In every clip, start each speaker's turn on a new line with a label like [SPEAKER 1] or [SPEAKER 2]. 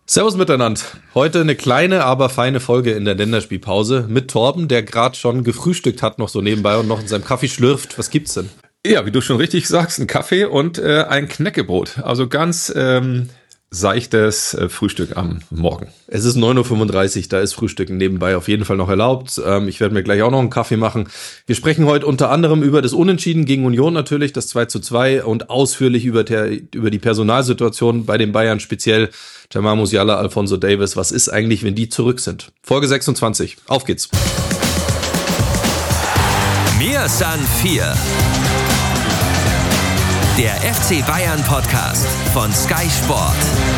[SPEAKER 1] Servus miteinander. Heute eine kleine, aber feine Folge in der Länderspielpause mit Torben, der gerade schon gefrühstückt hat, noch so nebenbei und noch in seinem Kaffee schlürft. Was gibt's denn?
[SPEAKER 2] Ja, wie du schon richtig sagst, ein Kaffee und ein Knäckebrot. Also ganz seichtes Frühstück am Morgen.
[SPEAKER 1] Es ist 9.35 Uhr, da ist Frühstücken nebenbei auf jeden Fall noch erlaubt. Ich werde mir gleich auch noch einen Kaffee machen. Wir sprechen heute unter anderem über das Unentschieden gegen Union natürlich, das 2:2 und ausführlich über die Personalsituation bei den Bayern, speziell Jamal Musiala, Alphonso Davies. Was ist eigentlich, wenn die zurück sind? Folge 26. Auf geht's.
[SPEAKER 3] Mir san 4. Der FC Bayern Podcast von Sky Sport.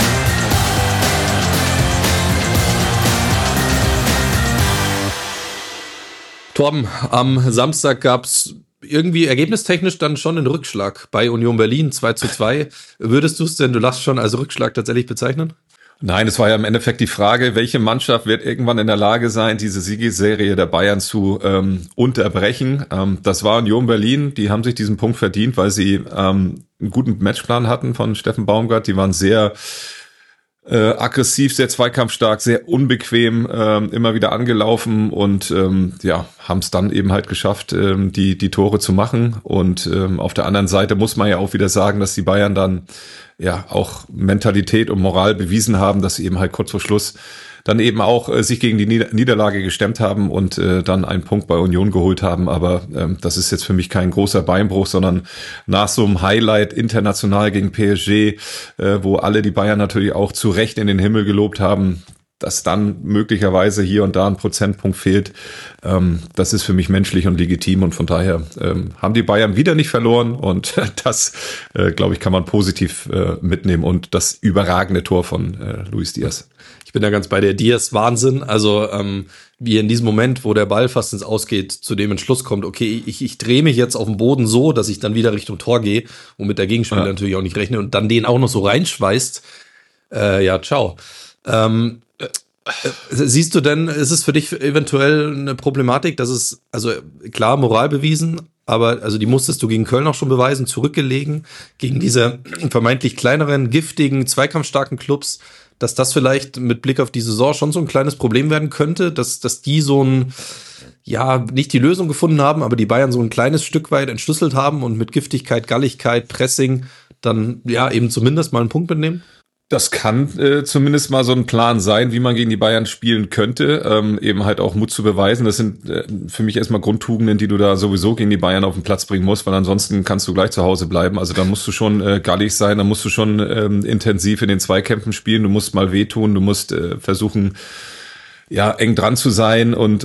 [SPEAKER 1] Torben, am Samstag gab's irgendwie ergebnistechnisch dann schon einen Rückschlag bei Union Berlin 2:2. Würdest du es denn, du lachst schon, als Rückschlag tatsächlich bezeichnen?
[SPEAKER 2] Nein, es war ja im Endeffekt die Frage, welche Mannschaft wird irgendwann in der Lage sein, diese Siegesserie der Bayern zu unterbrechen. Das war Union Berlin, die haben sich diesen Punkt verdient, weil sie einen guten Matchplan hatten von Steffen Baumgart. Die waren sehr aggressiv, sehr zweikampfstark, sehr unbequem, immer wieder angelaufen und haben es dann eben halt geschafft, die Tore zu machen. Und auf der anderen Seite muss man ja auch wieder sagen, dass die Bayern dann ja auch Mentalität und Moral bewiesen haben, dass sie eben halt kurz vor Schluss dann eben auch sich gegen die Niederlage gestemmt haben und dann einen Punkt bei Union geholt haben. Aber das ist jetzt für mich kein großer Beinbruch, sondern nach so einem Highlight international gegen PSG, wo alle die Bayern natürlich auch zu Recht in den Himmel gelobt haben, dass dann möglicherweise hier und da ein Prozentpunkt fehlt, das ist für mich menschlich und legitim und von daher haben die Bayern wieder nicht verloren und das, glaube ich, kann man positiv mitnehmen und das überragende Tor von Luis Diaz.
[SPEAKER 1] Ich bin da ganz bei der Diaz Wahnsinn, also wie in diesem Moment, wo der Ball fast ins Ausgeht, zu dem Entschluss kommt, okay, ich drehe mich jetzt auf den Boden so, dass ich dann wieder Richtung Tor gehe, womit der Gegenspieler natürlich auch nicht rechnet und dann den auch noch so reinschweißt, ciao. Siehst du denn, ist es für dich eventuell eine Problematik, dass es, also klar, Moral bewiesen, aber also die musstest du gegen Köln auch schon beweisen, zurückgelegen, gegen diese vermeintlich kleineren, giftigen, zweikampfstarken Clubs, dass das vielleicht mit Blick auf die Saison schon so ein kleines Problem werden könnte, dass die so ein, ja, nicht die Lösung gefunden haben, aber die Bayern so ein kleines Stück weit entschlüsselt haben und mit Giftigkeit, Galligkeit, Pressing dann ja eben zumindest mal einen Punkt mitnehmen?
[SPEAKER 2] Das kann zumindest mal so ein Plan sein, wie man gegen die Bayern spielen könnte, eben halt auch Mut zu beweisen. Das sind für mich erstmal Grundtugenden, die du da sowieso gegen die Bayern auf den Platz bringen musst, weil ansonsten kannst du gleich zu Hause bleiben. Also da musst du schon gallig sein, da musst du schon intensiv in den Zweikämpfen spielen, du musst mal wehtun, du musst versuchen, ja, eng dran zu sein und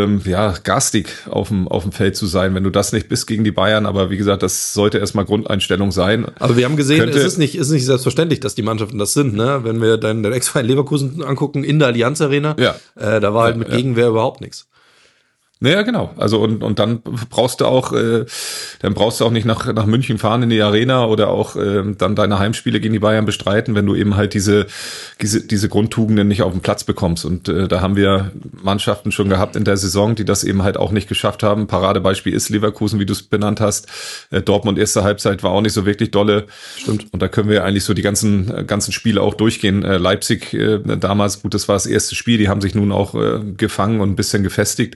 [SPEAKER 2] garstig auf dem Feld zu sein, wenn du das nicht bist gegen die Bayern. Aber wie gesagt, das sollte erstmal Grundeinstellung sein.
[SPEAKER 1] Aber wir haben gesehen, es ist nicht selbstverständlich, dass die Mannschaften das sind, ne? Wenn wir deinen Ex-Verein Leverkusen angucken in der Allianz Arena, da war halt mit Gegenwehr überhaupt nichts.
[SPEAKER 2] Naja, genau. Also und dann brauchst du auch nicht nach München fahren in die Arena oder auch dann deine Heimspiele gegen die Bayern bestreiten, wenn du eben halt diese Grundtugenden nicht auf den Platz bekommst. Und da haben wir Mannschaften schon gehabt in der Saison, die das eben halt auch nicht geschafft haben. Paradebeispiel ist Leverkusen, wie du es benannt hast. Dortmund erste Halbzeit war auch nicht so wirklich dolle. Stimmt. Und da können wir eigentlich so die ganzen Spiele auch durchgehen. Leipzig damals, gut, das war das erste Spiel, die haben sich nun auch gefangen und ein bisschen gefestigt.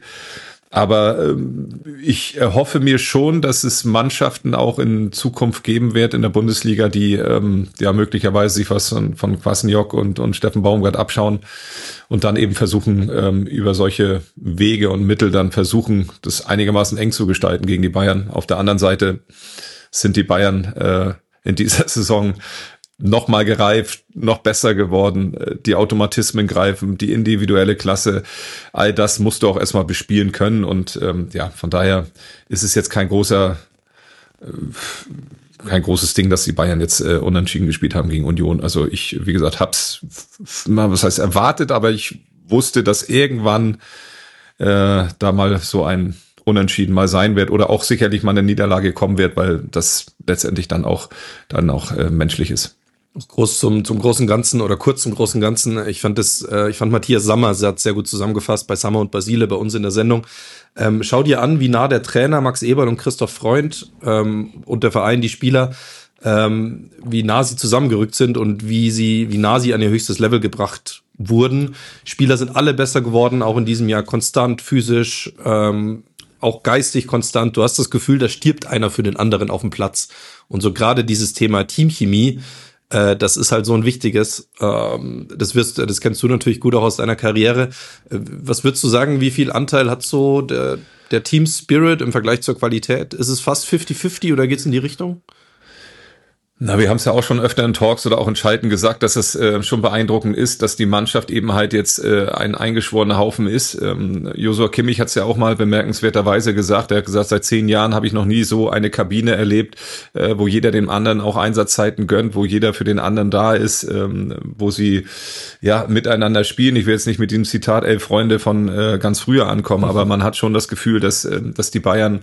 [SPEAKER 2] Aber ich erhoffe mir schon, dass es Mannschaften auch in Zukunft geben wird in der Bundesliga, die möglicherweise sich was von Kwasniok und Steffen Baumgart abschauen und dann eben versuchen, über solche Wege und Mittel dann versuchen, das einigermaßen eng zu gestalten gegen die Bayern. Auf der anderen Seite sind die Bayern in dieser Saison noch mal gereift, noch besser geworden, die Automatismen greifen, die individuelle Klasse, all das musst du auch erstmal bespielen können und von daher ist es jetzt kein großes Ding, dass die Bayern jetzt unentschieden gespielt haben gegen Union. Also ich, wie gesagt, hab's erwartet, aber ich wusste, dass irgendwann da mal so ein Unentschieden mal sein wird oder auch sicherlich mal eine Niederlage kommen wird, weil das letztendlich dann auch menschlich ist.
[SPEAKER 1] Groß zum großen Ganzen oder kurz zum großen Ganzen. Ich fand Matthias Sammer hat sehr gut zusammengefasst bei Sammer und Basile bei uns in der Sendung. Schau dir an, wie nah der Trainer Max Eberl und Christoph Freund und der Verein, die Spieler wie nah sie zusammengerückt sind und wie nah sie an ihr höchstes Level gebracht wurden. Spieler sind alle besser geworden, auch in diesem Jahr konstant, physisch, auch geistig konstant. Du hast das Gefühl, da stirbt einer für den anderen auf dem Platz. Und so gerade dieses Thema Teamchemie, das ist halt so ein wichtiges. Das kennst du natürlich gut auch aus deiner Karriere. Was würdest du sagen, wie viel Anteil hat so der Team Spirit im Vergleich zur Qualität? Ist es fast 50-50 oder geht's in die Richtung?
[SPEAKER 2] Na, wir haben es ja auch schon öfter in Talks oder auch in Schalten gesagt, dass es schon beeindruckend ist, dass die Mannschaft eben halt jetzt ein eingeschworener Haufen ist. Joshua Kimmich hat es ja auch mal bemerkenswerterweise gesagt. Er hat gesagt, seit 10 Jahren habe ich noch nie so eine Kabine erlebt, wo jeder dem anderen auch Einsatzzeiten gönnt, wo jeder für den anderen da ist, wo sie ja miteinander spielen. Ich will jetzt nicht mit diesem Zitat 11 Freunde von ganz früher ankommen, aber man hat schon das Gefühl, dass die Bayern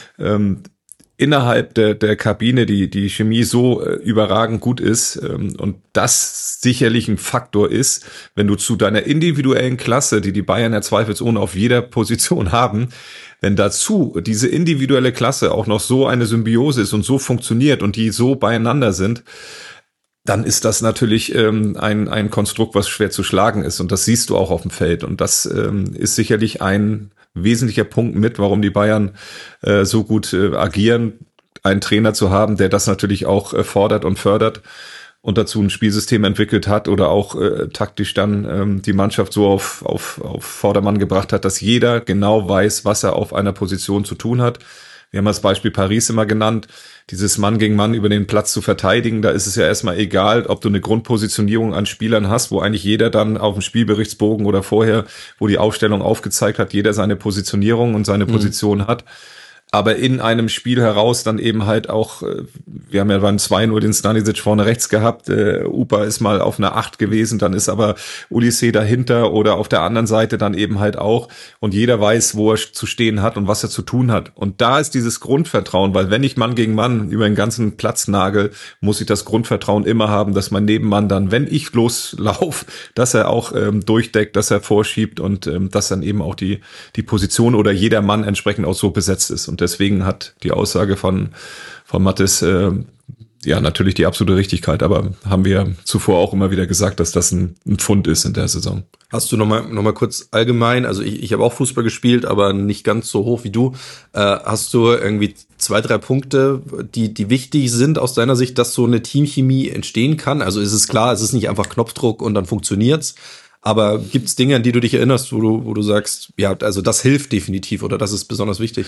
[SPEAKER 2] innerhalb der Kabine die Chemie so überragend gut ist und das sicherlich ein Faktor ist, wenn du zu deiner individuellen Klasse, die Bayern ja zweifelsohne auf jeder Position haben, wenn dazu diese individuelle Klasse auch noch so eine Symbiose ist und so funktioniert und die so beieinander sind, dann ist das natürlich ein Konstrukt, was schwer zu schlagen ist und das siehst du auch auf dem Feld und das ist sicherlich ein wesentlicher Punkt mit, warum die Bayern so gut agieren, einen Trainer zu haben, der das natürlich auch fordert und fördert und dazu ein Spielsystem entwickelt hat oder auch taktisch dann die Mannschaft so auf Vordermann gebracht hat, dass jeder genau weiß, was er auf einer Position zu tun hat. Wir haben das Beispiel Paris immer genannt, dieses Mann gegen Mann über den Platz zu verteidigen. Da ist es ja erstmal egal, ob du eine Grundpositionierung an Spielern hast, wo eigentlich jeder dann auf dem Spielberichtsbogen oder vorher, wo die Aufstellung aufgezeigt hat, jeder seine Positionierung und seine Position hat. Aber in einem Spiel heraus dann eben halt auch, wir haben ja beim 2-0 den Stanisic vorne rechts gehabt, Upa ist mal auf einer 8 gewesen, dann ist aber Ulisse dahinter oder auf der anderen Seite dann eben halt auch und jeder weiß, wo er zu stehen hat und was er zu tun hat. Und da ist dieses Grundvertrauen, weil wenn ich Mann gegen Mann über den ganzen Platz nagel, muss ich das Grundvertrauen immer haben, dass mein Nebenmann dann, wenn ich loslaufe, dass er auch durchdeckt, dass er vorschiebt und dass dann eben auch die Position oder jeder Mann entsprechend auch so besetzt ist. Und deswegen hat die Aussage von Mathis ja natürlich die absolute Richtigkeit, aber haben wir zuvor auch immer wieder gesagt, dass das ein Pfund ist in der Saison.
[SPEAKER 1] Hast du noch mal kurz allgemein, also ich habe auch Fußball gespielt, aber nicht ganz so hoch wie du. Hast du irgendwie 2, 3 Punkte, die wichtig sind aus deiner Sicht, dass so eine Teamchemie entstehen kann? Also ist es klar, es ist nicht einfach Knopfdruck und dann funktioniert's. Aber gibt's Dinge, an die du dich erinnerst, wo du sagst, ja, also das hilft definitiv oder das ist besonders wichtig?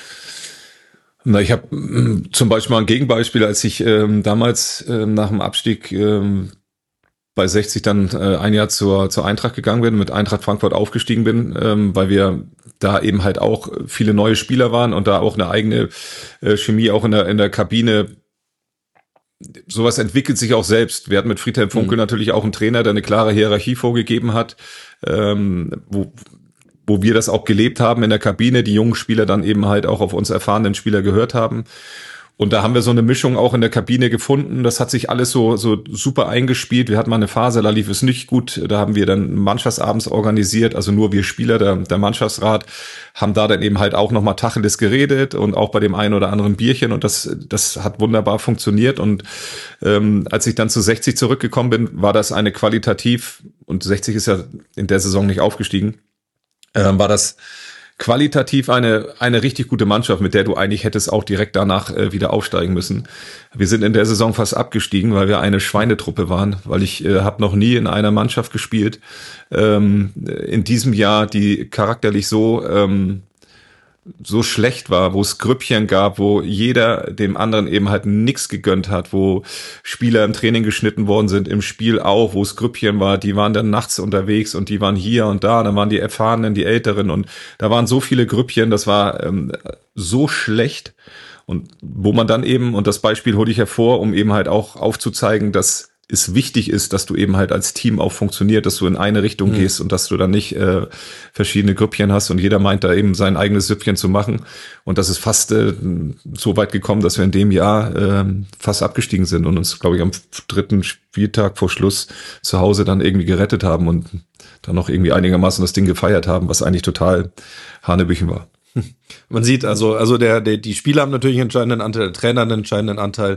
[SPEAKER 2] Na, ich habe zum Beispiel mal ein Gegenbeispiel, als ich damals nach dem Abstieg bei 60 dann ein Jahr zur Eintracht gegangen bin, mit Eintracht Frankfurt aufgestiegen bin, weil wir da eben halt auch viele neue Spieler waren und da auch eine eigene Chemie auch in der Kabine. Sowas entwickelt sich auch selbst. Wir hatten mit Friedhelm Funkel natürlich auch einen Trainer, der eine klare Hierarchie vorgegeben hat, wo wir das auch gelebt haben in der Kabine, die jungen Spieler dann eben halt auch auf uns erfahrenen Spieler gehört haben. Und da haben wir so eine Mischung auch in der Kabine gefunden. Das hat sich alles so super eingespielt. Wir hatten mal eine Phase, da lief es nicht gut. Da haben wir dann Mannschaftsabends organisiert, also nur wir Spieler, der Mannschaftsrat, haben da dann eben halt auch nochmal Tacheles geredet und auch bei dem einen oder anderen Bierchen. Und das hat wunderbar funktioniert. Und als ich dann zu 60 zurückgekommen bin, war das eine qualitativ, und 60 ist ja in der Saison nicht aufgestiegen, war das qualitativ eine richtig gute Mannschaft, mit der du eigentlich hättest auch direkt danach wieder aufsteigen müssen. Wir sind in der Saison fast abgestiegen, weil wir eine Schweinetruppe waren, weil ich habe noch nie in einer Mannschaft gespielt in diesem Jahr, die charakterlich so schlecht war, wo es Grüppchen gab, wo jeder dem anderen eben halt nichts gegönnt hat, wo Spieler im Training geschnitten worden sind, im Spiel auch, wo es Grüppchen war, die waren dann nachts unterwegs und die waren hier und da, dann waren die Erfahrenen, die Älteren und da waren so viele Grüppchen, das war so schlecht und wo man dann eben, und das Beispiel hole ich hervor, um eben halt auch aufzuzeigen, dass es wichtig ist, dass du eben halt als Team auch funktioniert, dass du in eine Richtung gehst und dass du dann nicht verschiedene Grüppchen hast und jeder meint da eben sein eigenes Süppchen zu machen. Und das ist fast so weit gekommen, dass wir in dem Jahr fast abgestiegen sind und uns, glaube ich, am 3. Spieltag vor Schluss zu Hause dann irgendwie gerettet haben und dann noch irgendwie einigermaßen das Ding gefeiert haben, was eigentlich total Hanebüchen war.
[SPEAKER 1] Man sieht also die Spieler haben natürlich einen entscheidenden Anteil, der Trainer einen entscheidenden Anteil.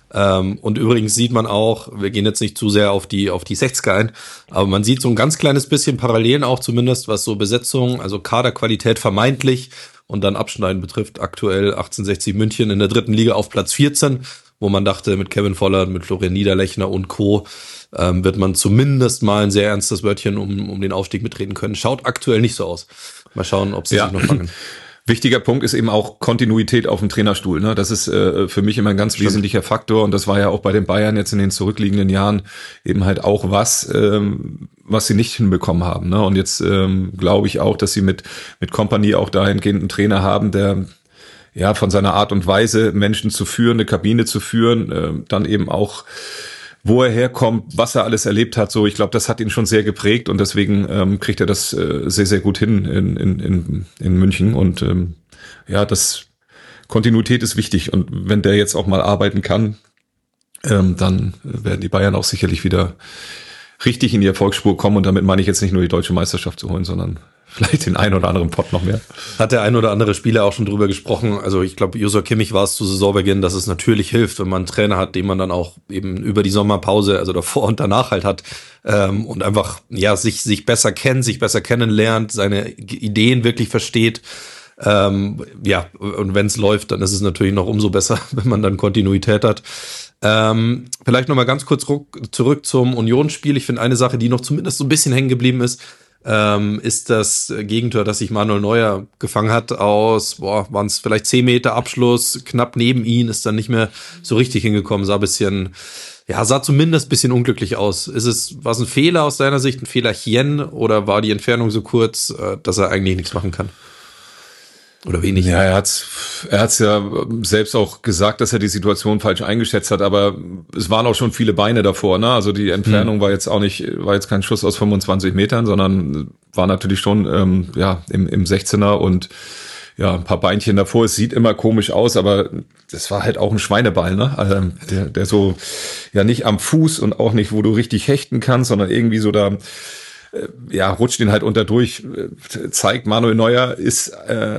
[SPEAKER 1] Und übrigens sieht man auch, wir gehen jetzt nicht zu sehr auf die 60er ein, aber man sieht so ein ganz kleines bisschen Parallelen auch zumindest, was so Besetzung, also Kaderqualität vermeintlich und dann Abschneiden betrifft. Aktuell 1860 München in der 3. Liga auf Platz 14, wo man dachte, mit Kevin Vollert, mit Florian Niederlechner und Co. Wird man zumindest mal ein sehr ernstes Wörtchen um den Aufstieg mitreden können. Schaut aktuell nicht so aus. Mal schauen, ob sie sich noch fangen.
[SPEAKER 2] Wichtiger Punkt ist eben auch Kontinuität auf dem Trainerstuhl. Ne? Das ist für mich immer ein ganz wesentlicher Faktor und das war ja auch bei den Bayern jetzt in den zurückliegenden Jahren eben halt auch was sie nicht hinbekommen haben. Ne? Und jetzt glaube ich auch, dass sie mit Kompanie auch dahingehend einen Trainer haben, der ja von seiner Art und Weise, Menschen zu führen, eine Kabine zu führen, dann eben auch wo er herkommt, was er alles erlebt hat, so ich glaube, das hat ihn schon sehr geprägt und deswegen kriegt er das sehr, sehr gut hin in München und das Kontinuität ist wichtig und wenn der jetzt auch mal arbeiten kann, dann werden die Bayern auch sicherlich wieder richtig in die Erfolgsspur kommen und damit meine ich jetzt nicht nur die deutsche Meisterschaft zu holen, sondern vielleicht den einen oder anderen Pott noch mehr.
[SPEAKER 1] Hat der ein oder andere Spieler auch schon drüber gesprochen. Also ich glaube, Joshua Kimmich war es zu Saisonbeginn, dass es natürlich hilft, wenn man einen Trainer hat, den man dann auch eben über die Sommerpause, also davor und danach halt hat und einfach sich besser kennt, sich besser kennenlernt, seine Ideen wirklich versteht. Und wenn es läuft, dann ist es natürlich noch umso besser, wenn man dann Kontinuität hat. Vielleicht noch mal ganz kurz zurück zum Unionsspiel. Ich finde eine Sache, die noch zumindest so ein bisschen hängen geblieben ist das Gegentor, das sich Manuel Neuer gefangen hat aus, waren es vielleicht 10 Meter Abschluss, knapp neben ihn, ist dann nicht mehr so richtig hingekommen, sah zumindest ein bisschen unglücklich aus. War es ein Fehler aus deiner Sicht, ein Fehlerchen oder war die Entfernung so kurz, dass er eigentlich nichts machen kann? Oder wenig?
[SPEAKER 2] Ja, er hat's ja selbst auch gesagt, dass er die Situation falsch eingeschätzt hat, aber es waren auch schon viele Beine davor, ne? Also die Entfernung war jetzt kein Schuss aus 25 Metern, sondern war natürlich schon im 16er und ja, ein paar Beinchen davor. Es sieht immer komisch aus, aber das war halt auch ein Schweineball, ne? Also der so ja nicht am Fuß und auch nicht, wo du richtig hechten kannst, sondern irgendwie so da rutscht ihn halt unter durch, zeigt Manuel Neuer ist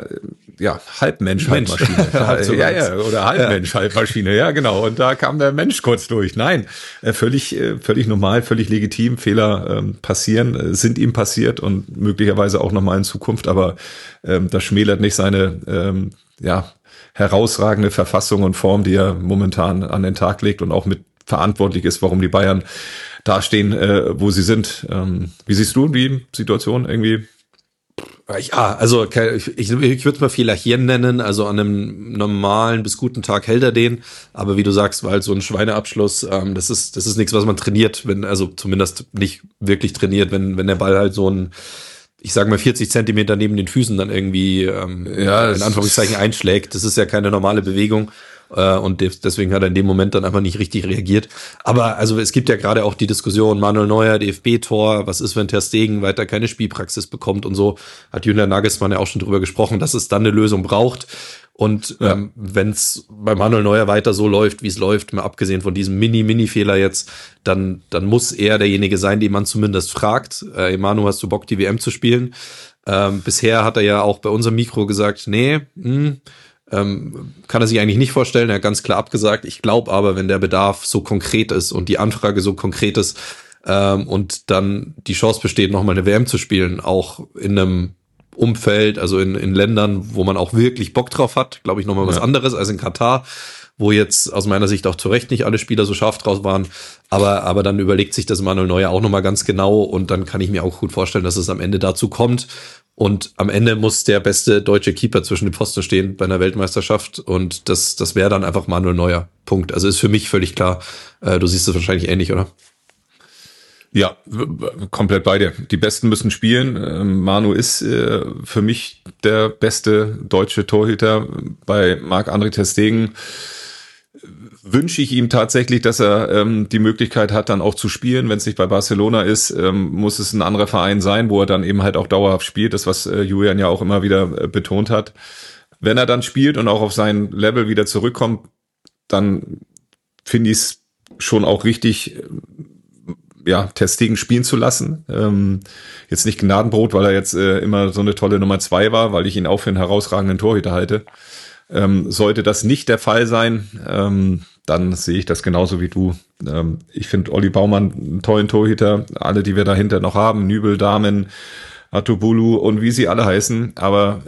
[SPEAKER 2] Halbmensch, Halbmaschine. Oder Halbmensch, Halbmaschine, ja genau. Und da kam der Mensch kurz durch. Nein, völlig normal, völlig legitim. Fehler passieren, sind ihm passiert und möglicherweise auch nochmal in Zukunft, aber das schmälert nicht seine herausragende Verfassung und Form, die er momentan an den Tag legt und auch mit verantwortlich ist, warum die Bayern dastehen, wo sie sind. Wie siehst du die Situation irgendwie?
[SPEAKER 1] Ja, also ich würde es mal Fehlerchen nennen, also an einem normalen bis guten Tag hält er den, aber wie du sagst, war halt so ein Schweineabschluss, das ist nichts, was man trainiert, zumindest nicht wirklich trainiert, wenn der Ball halt so ein, ich sage mal 40 Zentimeter neben den Füßen dann irgendwie in Anführungszeichen einschlägt, das ist ja keine normale Bewegung. Und deswegen hat er in dem Moment dann einfach nicht richtig reagiert. Aber also es gibt ja gerade auch die Diskussion, Manuel Neuer, DFB-Tor, was ist, wenn Ter Stegen weiter keine Spielpraxis bekommt und so, hat Julian Nagelsmann ja auch schon drüber gesprochen, dass es dann eine Lösung braucht. Und wenn es bei Manuel Neuer weiter so läuft, wie es läuft, mal abgesehen von diesem Mini-Fehler jetzt, dann muss er derjenige sein, den man zumindest fragt. Manu, hast du Bock, die WM zu spielen? Bisher hat er ja auch bei unserem Mikro gesagt, kann er sich eigentlich nicht vorstellen, er hat ganz klar abgesagt. Ich glaube aber, wenn der Bedarf so konkret ist und die Anfrage so konkret ist und dann die Chance besteht, nochmal eine WM zu spielen, auch in einem Umfeld, also in Ländern, wo man auch wirklich Bock drauf hat, glaube ich, nochmal was anderes als in Katar, wo jetzt aus meiner Sicht auch zu Recht nicht alle Spieler so scharf draus waren, aber dann überlegt sich das Manuel Neuer auch nochmal ganz genau und dann kann ich mir auch gut vorstellen, dass es am Ende dazu kommt. Und am Ende muss der beste deutsche Keeper zwischen den Pfosten stehen bei einer Weltmeisterschaft. Und das wäre dann einfach Manuel Neuer. Punkt. Also ist für mich völlig klar. Du siehst es wahrscheinlich ähnlich, oder?
[SPEAKER 2] Ja, komplett bei dir. Die Besten müssen spielen. Manu ist für mich der beste deutsche Torhüter. Bei Marc-André ter Stegen wünsche ich ihm tatsächlich, dass er die Möglichkeit hat, dann auch zu spielen. Wenn es nicht bei Barcelona ist, muss es ein anderer Verein sein, wo er dann eben halt auch dauerhaft spielt. Das, was Julian ja auch immer wieder betont hat. Wenn er dann spielt und auch auf sein Level wieder zurückkommt, dann finde ich es schon auch richtig, ter Stegen spielen zu lassen. Jetzt nicht Gnadenbrot, weil er jetzt immer so eine tolle Nummer 2 war, weil ich ihn auch für einen herausragenden Torhüter halte. Sollte das nicht der Fall sein, dann sehe ich das genauso wie du. Ich finde Olli Baumann einen tollen Torhüter, alle, die wir dahinter noch haben, Nübel, Dahmen, Atubulu und wie sie alle heißen, aber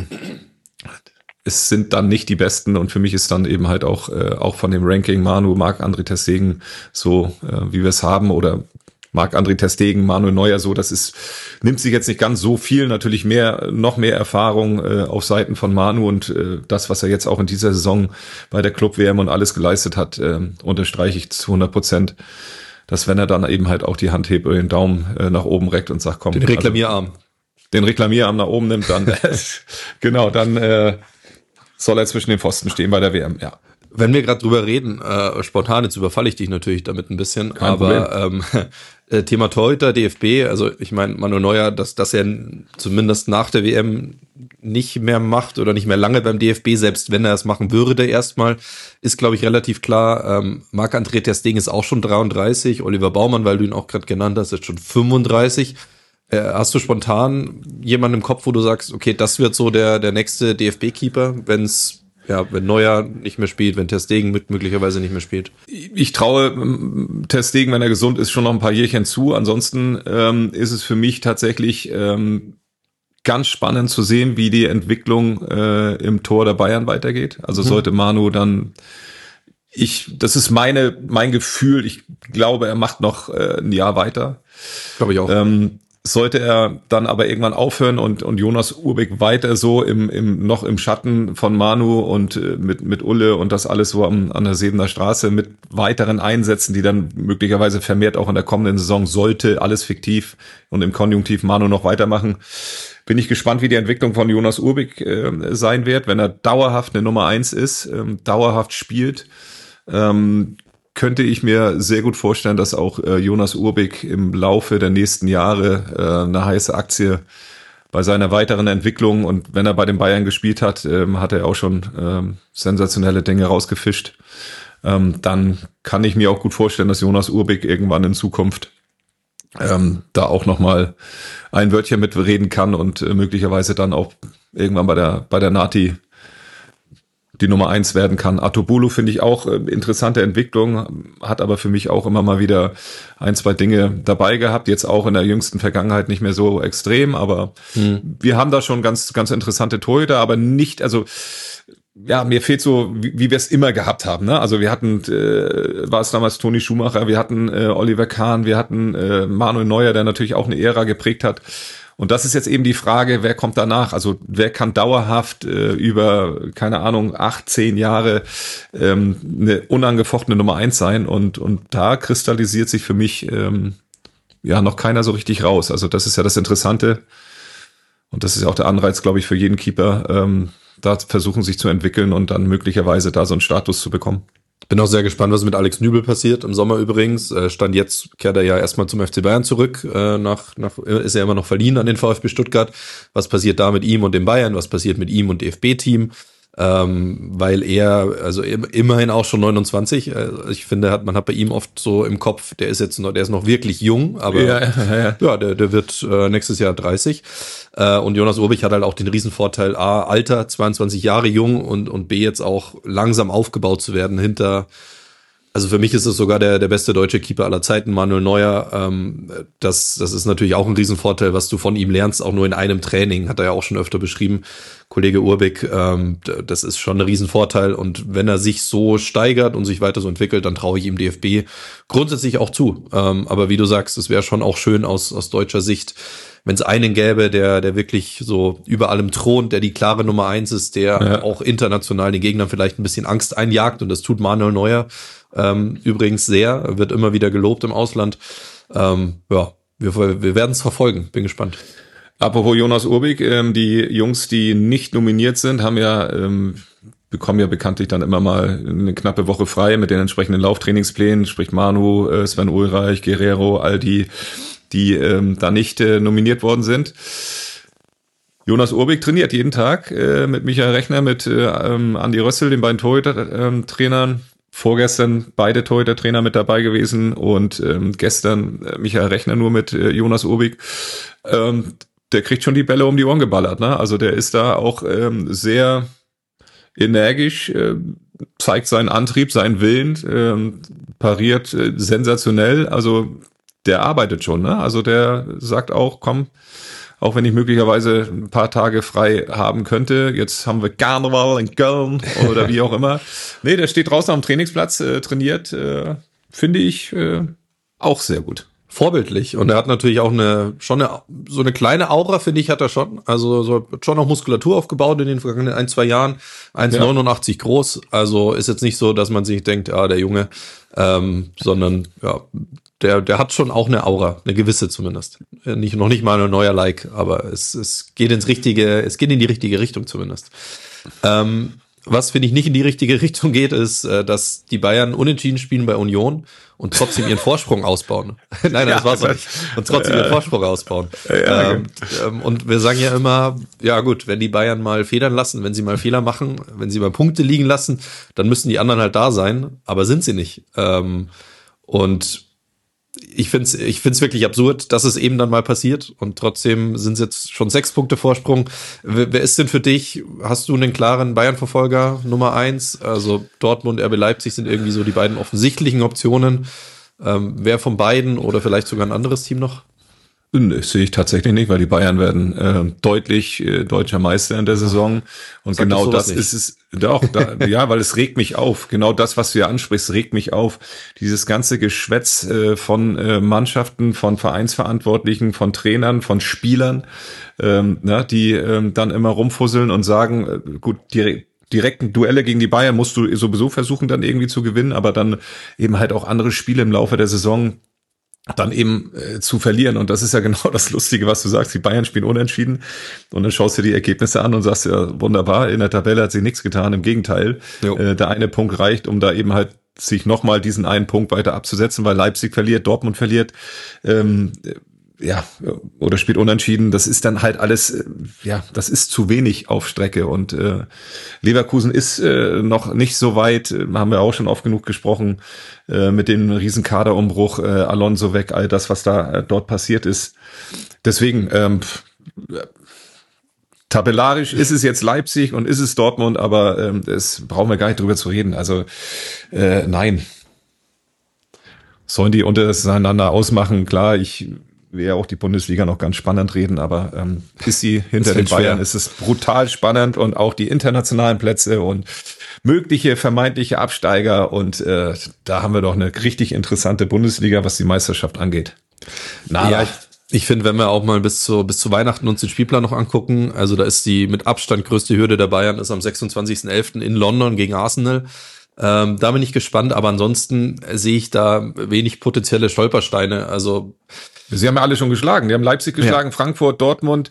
[SPEAKER 2] es sind dann nicht die Besten und für mich ist dann eben halt auch von dem Ranking Manu, Marc-André ter Stegen so, wie wir es haben, oder Marc-André ter Stegen, Manuel Neuer, so, nimmt sich jetzt nicht ganz so viel, natürlich noch mehr Erfahrung auf Seiten von Manu und das, was er jetzt auch in dieser Saison bei der Club-WM und alles geleistet hat, unterstreiche ich zu 100%, dass wenn er dann eben halt auch die Hand hebt oder den Daumen nach oben reckt und sagt, komm.
[SPEAKER 1] Den Reklamierarm.
[SPEAKER 2] Den Reklamierarm nach oben nimmt, dann, genau, dann soll er zwischen den Pfosten stehen bei der WM, ja.
[SPEAKER 1] Wenn wir gerade drüber reden, spontan, jetzt überfalle ich dich natürlich damit ein bisschen,
[SPEAKER 2] kein aber
[SPEAKER 1] Thema Torhüter, DFB, also ich meine, Manuel Neuer, dass er zumindest nach der WM nicht mehr macht oder nicht mehr lange beim DFB, selbst wenn er es machen würde erstmal, ist, glaube ich, relativ klar. Marc-André ter Stegen ist auch schon 33, Oliver Baumann, weil du ihn auch gerade genannt hast, ist schon 35. Hast du spontan jemanden im Kopf, wo du sagst, okay, das wird so der nächste DFB-Keeper, wenn Neuer nicht mehr spielt, wenn ter Stegen möglicherweise nicht mehr spielt?
[SPEAKER 2] Ich traue ter Stegen, wenn er gesund ist, schon noch ein paar Jährchen zu. Ansonsten ist es für mich tatsächlich ganz spannend zu sehen, wie die Entwicklung im Tor der Bayern weitergeht. Also sollte Manu dann, das ist mein Gefühl, ich glaube, er macht noch ein Jahr weiter.
[SPEAKER 1] Glaube ich auch.
[SPEAKER 2] Sollte er dann aber irgendwann aufhören und Jonas Urbik weiter so noch im Schatten von Manu und mit Ulle und das alles so an der Sebener Straße mit weiteren Einsätzen, die dann möglicherweise vermehrt auch in der kommenden Saison, sollte alles fiktiv und im Konjunktiv Manu noch weitermachen, bin ich gespannt, wie die Entwicklung von Jonas Urbik sein wird, wenn er dauerhaft eine Nummer 1 ist, dauerhaft spielt. Könnte ich mir sehr gut vorstellen, dass auch Jonas Urbik im Laufe der nächsten Jahre eine heiße Aktie bei seiner weiteren Entwicklung, und wenn er bei den Bayern gespielt hat, hat er auch schon sensationelle Dinge rausgefischt. Dann kann ich mir auch gut vorstellen, dass Jonas Urbik irgendwann in Zukunft da auch nochmal ein Wörtchen mitreden kann und möglicherweise dann auch irgendwann bei der Nati die Nummer 1 werden kann. Atubulu finde ich auch interessante Entwicklung, hat aber für mich auch immer mal wieder ein, zwei Dinge dabei gehabt, jetzt auch in der jüngsten Vergangenheit nicht mehr so extrem, aber wir haben da schon ganz, ganz interessante Torhüter, aber nicht, also ja, mir fehlt so, wie wir es immer gehabt haben, ne? Also wir hatten, war es damals Toni Schumacher, wir hatten Oliver Kahn, wir hatten Manuel Neuer, der natürlich auch eine Ära geprägt hat. Und das ist jetzt eben die Frage, wer kommt danach? Also wer kann dauerhaft über, keine Ahnung, 8, 10 Jahre eine unangefochtene Nummer 1 sein? Und da kristallisiert sich für mich noch keiner so richtig raus. Also das ist ja das Interessante. Und das ist ja auch der Anreiz, glaube ich, für jeden Keeper, da versuchen sich zu entwickeln und dann möglicherweise da so einen Status zu bekommen.
[SPEAKER 1] Bin auch sehr gespannt, was mit Alex Nübel passiert im Sommer übrigens. Stand jetzt, kehrt er ja erstmal zum FC Bayern zurück, ist er immer noch verliehen an den VfB Stuttgart. Was passiert da mit ihm und dem Bayern? Was passiert mit ihm und DFB-Team? Weil er, also immerhin auch schon 29, ich finde, man hat bei ihm oft so im Kopf, der ist noch wirklich jung, aber der wird nächstes Jahr 30. Und Jonas Urbik hat halt auch den Riesenvorteil, A, Alter, 22 Jahre jung und B, jetzt auch langsam aufgebaut zu werden hinter, also für mich ist es sogar der beste deutsche Keeper aller Zeiten, Manuel Neuer. Das ist natürlich auch ein Riesenvorteil, was du von ihm lernst, auch nur in einem Training, hat er ja auch schon öfter beschrieben, Kollege Urbik. Das ist schon ein Riesenvorteil, und wenn er sich so steigert und sich weiter so entwickelt, dann traue ich ihm DFB grundsätzlich auch zu. Aber wie du sagst, es wäre schon auch schön aus deutscher Sicht, wenn es einen gäbe, der wirklich so über allem thront, der die klare Nummer 1 ist, der auch international den Gegnern vielleicht ein bisschen Angst einjagt, und das tut Manuel Neuer übrigens sehr, wird immer wieder gelobt im Ausland. Wir werden es verfolgen, bin gespannt.
[SPEAKER 2] Apropos Jonas Urbik, die Jungs, die nicht nominiert sind, bekommen ja bekanntlich dann immer mal eine knappe Woche frei mit den entsprechenden Lauftrainingsplänen, sprich Manu, Sven Ulreich, Guerrero, all die da nicht nominiert worden sind. Jonas Urbik trainiert jeden Tag mit Michael Rechner, mit Andi Rössel, den beiden Torhüter-Trainern. Vorgestern beide Torhüter-Trainer mit dabei gewesen und gestern Michael Rechner nur mit Jonas Urbik. Der kriegt schon die Bälle um die Ohren geballert, ne? Also der ist da auch sehr energisch, zeigt seinen Antrieb, seinen Willen, pariert sensationell. Also der arbeitet schon, ne? Also der sagt auch, komm, auch wenn ich möglicherweise ein paar Tage frei haben könnte, jetzt haben wir Karneval in Köln oder wie auch immer. Nee, der steht draußen am Trainingsplatz, trainiert, finde ich auch sehr gut.
[SPEAKER 1] Vorbildlich. Und er hat natürlich auch so eine kleine Aura, finde ich, hat er schon. Also so schon noch Muskulatur aufgebaut in den vergangenen 1-2 Jahren. 1,89 groß. Also ist jetzt nicht so, dass man sich denkt, der Junge, sondern ja, der hat schon auch eine Aura, eine gewisse zumindest. Noch nicht mal ein neuer Like, aber es geht in die richtige Richtung zumindest. Was, finde ich, nicht in die richtige Richtung geht, ist, dass die Bayern unentschieden spielen bei Union und trotzdem ihren Vorsprung ausbauen. Nein, das war's nicht. Und trotzdem ihren Vorsprung ausbauen. Und wir sagen ja immer, ja gut, wenn die Bayern mal federn lassen, wenn sie mal Fehler machen, wenn sie mal Punkte liegen lassen, dann müssen die anderen halt da sein, aber sind sie nicht. Und ich find's wirklich absurd, dass es eben dann mal passiert und trotzdem sind es jetzt schon 6 Punkte Vorsprung. Wer ist denn für dich? Hast du einen klaren Bayern-Verfolger Nummer 1? Also Dortmund, RB Leipzig sind irgendwie so die beiden offensichtlichen Optionen. Wer von beiden oder vielleicht sogar ein anderes Team noch?
[SPEAKER 2] Das sehe ich tatsächlich nicht, weil die Bayern werden deutlich deutscher Meister in der Saison. Und
[SPEAKER 1] sag
[SPEAKER 2] genau das
[SPEAKER 1] nicht.
[SPEAKER 2] ist es. Doch, ja, weil es regt mich auf. Genau das, was du ja ansprichst, regt mich auf. Dieses ganze Geschwätz von Mannschaften, von Vereinsverantwortlichen, von Trainern, von Spielern, die dann immer rumfusseln und sagen, gut, direkten Duelle gegen die Bayern musst du sowieso versuchen, dann irgendwie zu gewinnen, aber dann eben halt auch andere Spiele im Laufe der Saison dann eben zu verlieren. Und das ist ja genau das Lustige, was du sagst. Die Bayern spielen unentschieden und dann schaust du dir die Ergebnisse an und sagst, ja, wunderbar, in der Tabelle hat sich nichts getan. Im Gegenteil, der eine Punkt reicht, um da eben halt sich nochmal diesen einen Punkt weiter abzusetzen, weil Leipzig verliert, Dortmund verliert, oder spielt unentschieden. Das ist dann halt alles, das ist zu wenig auf Strecke. Und Leverkusen ist noch nicht so weit, haben wir auch schon oft genug gesprochen, mit dem riesen Kaderumbruch, Alonso weg, all das, was da dort passiert ist. Deswegen, tabellarisch ist es jetzt Leipzig und ist es Dortmund, aber das brauchen wir gar nicht drüber zu reden. Also nein. Sollen die untereinander ausmachen? Klar, ich will ja auch die Bundesliga noch ganz spannend reden, aber ist sie hinter den Bayern, ist es brutal spannend und auch die internationalen Plätze und mögliche vermeintliche Absteiger und da haben wir doch eine richtig interessante Bundesliga, was die Meisterschaft angeht.
[SPEAKER 1] Ja, ich finde, wenn wir auch mal bis zu Weihnachten uns den Spielplan noch angucken, also da ist die mit Abstand größte Hürde der Bayern ist am 26.11. in London gegen Arsenal. Da bin ich gespannt, aber ansonsten sehe ich da wenig potenzielle Stolpersteine. Also
[SPEAKER 2] sie haben ja alle schon geschlagen. Die haben Leipzig geschlagen, Frankfurt, Dortmund,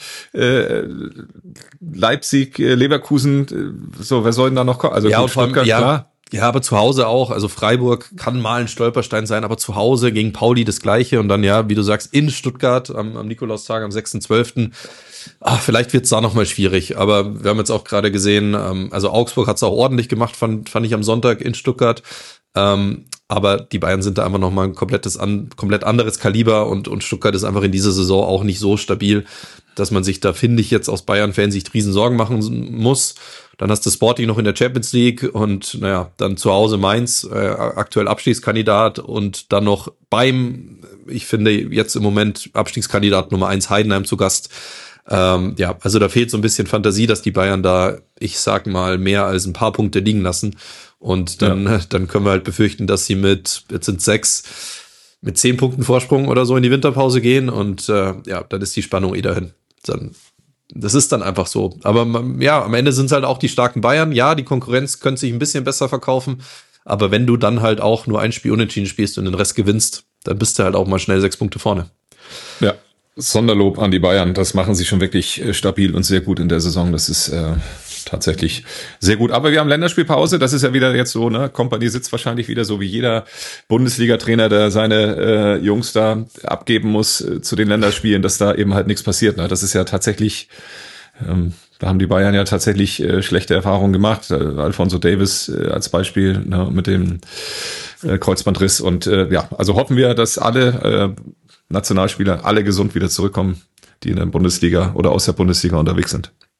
[SPEAKER 2] Leipzig, Leverkusen. So, wer soll denn da noch kommen? Also
[SPEAKER 1] ja,
[SPEAKER 2] gut, Stuttgart, klar.
[SPEAKER 1] Ja, aber zu Hause auch. Also Freiburg kann mal ein Stolperstein sein, aber zu Hause gegen Pauli das Gleiche. Und dann, wie du sagst, in Stuttgart am Nikolaustag, am 6.12. Vielleicht wird's da nochmal schwierig. Aber wir haben jetzt auch gerade gesehen, also Augsburg hat's auch ordentlich gemacht, fand ich am Sonntag in Stuttgart. Aber die Bayern sind da einfach nochmal ein komplett anderes Kaliber und Stuttgart ist einfach in dieser Saison auch nicht so stabil, dass man sich da, finde ich, jetzt aus Bayern-Fansicht riesen Sorgen machen muss. Dann hast du Sporting noch in der Champions League und dann zu Hause Mainz, aktuell Abstiegskandidat und dann noch ich finde jetzt im Moment Abstiegskandidat Nummer 1 Heidenheim zu Gast. Also da fehlt so ein bisschen Fantasie, dass die Bayern da, ich sag mal, mehr als ein paar Punkte liegen lassen. Und dann können wir halt befürchten, dass sie jetzt sind 6, mit 10 Punkten Vorsprung oder so in die Winterpause gehen. Und dann ist die Spannung dahin. Das ist dann einfach so. Aber am Ende sind es halt auch die starken Bayern. Ja, die Konkurrenz könnte sich ein bisschen besser verkaufen. Aber wenn du dann halt auch nur ein Spiel unentschieden spielst und den Rest gewinnst, dann bist du halt auch mal schnell 6 Punkte vorne.
[SPEAKER 2] Ja. Sonderlob an die Bayern, das machen sie schon wirklich stabil und sehr gut in der Saison, das ist tatsächlich sehr gut. Aber wir haben Länderspielpause, das ist ja wieder jetzt so, ne? Kompanie sitzt wahrscheinlich wieder so wie jeder Bundesliga-Trainer, der seine Jungs da abgeben muss zu den Länderspielen, dass da eben halt nichts passiert. Ne? Das ist ja tatsächlich, da haben die Bayern ja tatsächlich schlechte Erfahrungen gemacht. Alphonso Davies als Beispiel, ne? Mit dem Kreuzbandriss und also hoffen wir, dass alle Nationalspieler alle gesund wieder zurückkommen, die in der Bundesliga oder aus der Bundesliga unterwegs sind.